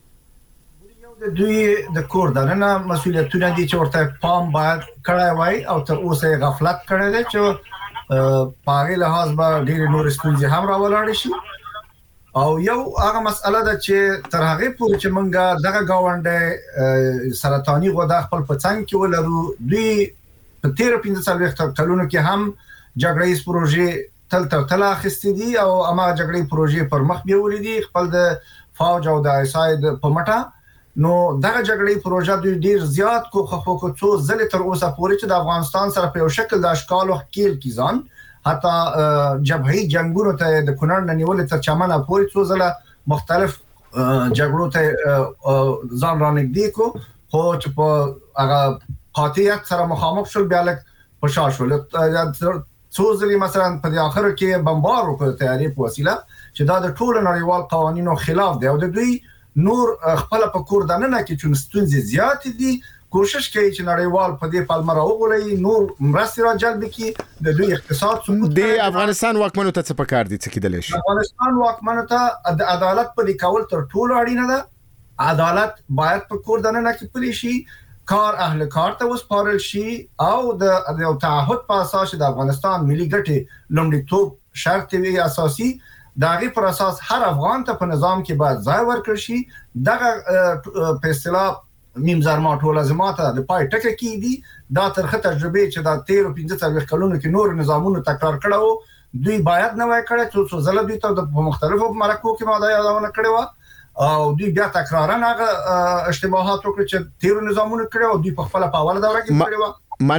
د دوی د کور دننه مسؤلیتونه دي چې ورته پام باید کړی وای او تر اوسه غفلت کړی دی چې په هغې لحاظ به ډېرې نورې ستونزې هم راولاړې شي او یو هغه مسأله ده چې تر هغه پورې چې مونږه دغه گاونډي سرطاني غوډه خپل په څنګ کې ولرو دوی په 13-15 کلونو کې هم جګړې پروژې تل اخیستې دي او هغه جګړې پروژې پر مخ بیولې دي خپل د فوج او د اساید په مټه نو دغه جګړې پروژه دوی ډیر زیات کوخه څو ځله تر اوسه پورې چې د افغانستان سره په یو شکل د اشکال او خکیل کې ځان حتی جبهي جنگونو ته د کونړ نه نیولې تر چمن پورې څو ځله مختلف جګړو ته ځان رانږدې کو خو چې په هغه قاطعیت سره مخامخ شول بیا لږ خوشحال شول څو ځلې مثلا په اخر کې بمبار وکړ تیاری په وسیله چې دا د ټولو نړیوال قوانینو خلاف دی او د دوی نور خپل په کور دننه کې چې ستونزې زیات دي کوشش کوي چې نړیوال په دې پالمر راوغړي نور مرستې را جلب کړي د دوی اقتصاد څنګه د افغانستان واکمنو ته څه پکار دي څه کېدلی شي افغانستان واکمنو ته د عدالت په لیکول تر ټولو اړینه ده عدالت باید په کور دننه کې پلی شي کار اهل کار ته وسپارل شي او د تعهد په اساس د افغانستان ملي ګټې لومړیتوب شرط وي اساسي داغي پر اساس هر افغان ته په نظام کې باید ځای ورکړي شي دغه په اصطلاح میم زرما ټول ازماته د پای ټکه کې دي دا ترخه تجربه چې دا 13-15 کلونو کې نور نظامونو تکرار کړو دوی باید نه وای کړی څو ځله دوی ته د مختلفو مرکو کې ماده یادونه کړې و او دوی بیا تکرارن هغه اشتباهات وکړي چې 13 نظامونو کړو دوی په خپل په اوله دوره کې کړی و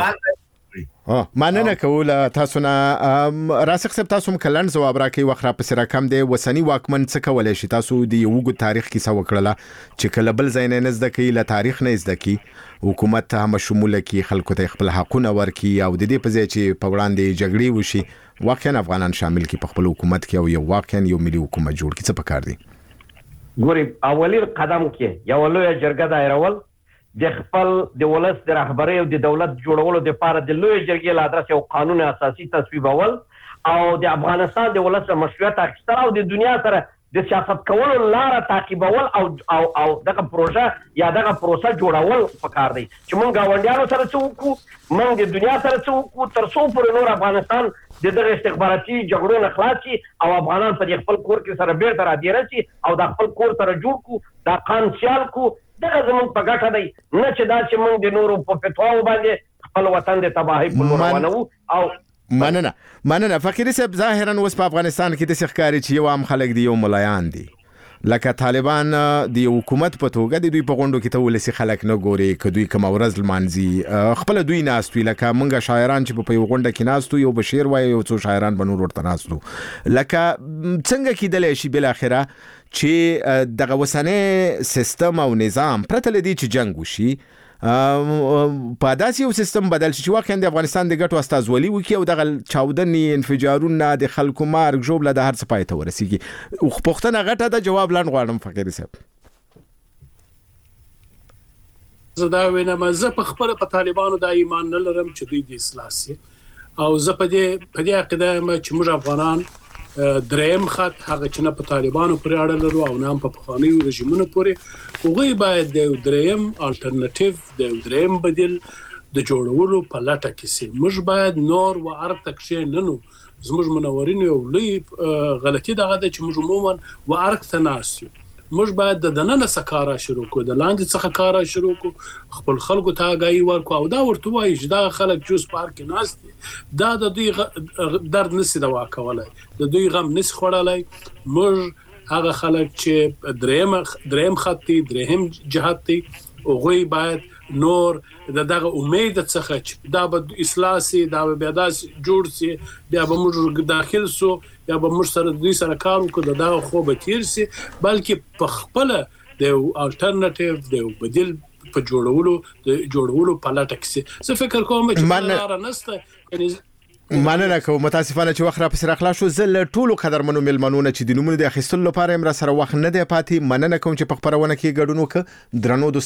مننه کوله تاسو نه راسخ صاحب تاسو مکلن جواب راکې وخره په سره کم دی وسنی واکمن څه کولای شي تاسو دی یوګو تاریخ کې څه وکړه چې کله بل ځای نه زده کی له تاریخ نه زده کی حکومت هم شموله کی خلکو ته خپل حقونه ورکي او د دې په ځای چې په وړاندې جګړې وشي واقعا افغانان شامل کی په خپل حکومت کې او یو واقعا یو ملي حکومت جوړ کی څه پکار دي ګوري اولی قدم کې یو لوی جرګه دایرول د خپل د ولس د رهبرۍ او د دولت جوړولو لپاره د لوی جرګې له ادرس یو قانون اساسي تصویبول او د افغانستان د ولس مشروعیت اخیستل او د دنیا سره د سیاست کولو لاره تعقیبول او دغه پروژه یا دغه پروسه جوړول پکار دی چې موږ غونډیانو سره څه وکړو موږ د دنیا سره څه وکړو تر څو پورې نور افغانستان د دغه استخباراتي جګړو نه خلاص شي او افغانان په خپل کور کې سره بیرته راځي راشي او د خپل کور سره جوړ کو دا قانونسیال کو دغه زموږ په ګټه دی نه چې دا چې موږ د نورو په فتواو باندې خپل وطن د تباهۍ په لور روانو او مننه فقیری صاحب ظاهرا اوس په افغانستان کې د ښکاری چې یو عام خلک دی یو ملایان دي لکه طالبان د حکومت په توګه د دوی په غونډو کې ته ولسی خلک نه ګوري کدوې کوم ورځ لمانځي خپل دوی ناستوي لکه مونږه شاعران چې په یو غونډه کې ناستو یو بشیر وای یو څو شاعران بنور ورته ناستو لکه څنګه کېدلی شي بل اخره چې دغه وسنه سیستم او نظام پرته لدی چې جنگ وشي په داسې یو سیستم بدل شي چې واقعا د افغانستان د ګټو استازولي وکړي او دغه چاودنې انفجارونه د خلکو مارګ ژوبله د هر څه پای ته ورسیږي خو پوښتنه غټه ده جواب لاند غواړم فقیري صاحب زه دا وینم زه په خپل په طالبانو د ایمان نه لرم چې دوی د اصلاح سي او زه په دې عقیده یم چې موږ افغانان دریم خط هغه چې نه په طالبانو پورې اړه لرو او نه په پخوانیو رژیمونو پورې هغوی باید د دریم الټرنیټیو د دریم بدیل د جوړولو په لټه کې سي موږ باید نور و ارګ تکشې نه نو زموږ منورین یو لوی غلطي دغه ده چې موږ عموما و ارګ ته ناست یو موږ باید د دننه سکارا شروع کو د لاندې څخه کارا شروع کو خپل خلکو ته آگاهی ورکو او دا ورته وایي چې دا خلک جوس پارک کې ناست دي دا د دوی درد نسی دوا کولای د دوی غم نسی خوړلای موږ هغه خلک چې دریم خط دي دریم جهات دي او غوي باید نور دغه امید څخه چې دا به اصلاح سي دا به بیا داس جوړ سي بیا به موږ داخل سو یا به موږ سره دوی سره کار وکړو دا خو به تیر سي بلکې په خپل د الټرنیټیو د بدیل په جوړولو په لټه کې څه فکر کوم چې لار نشته مننه کوم متاسفانه چې وخت را پسې راخلا شو زل ټولو قدرمنو ملمنونه چې د نومونو د اخیستلو لپاره امر سره وخت نه دی پاتې مننه کوم چې په خبرونه کې ګډون وکړ درنو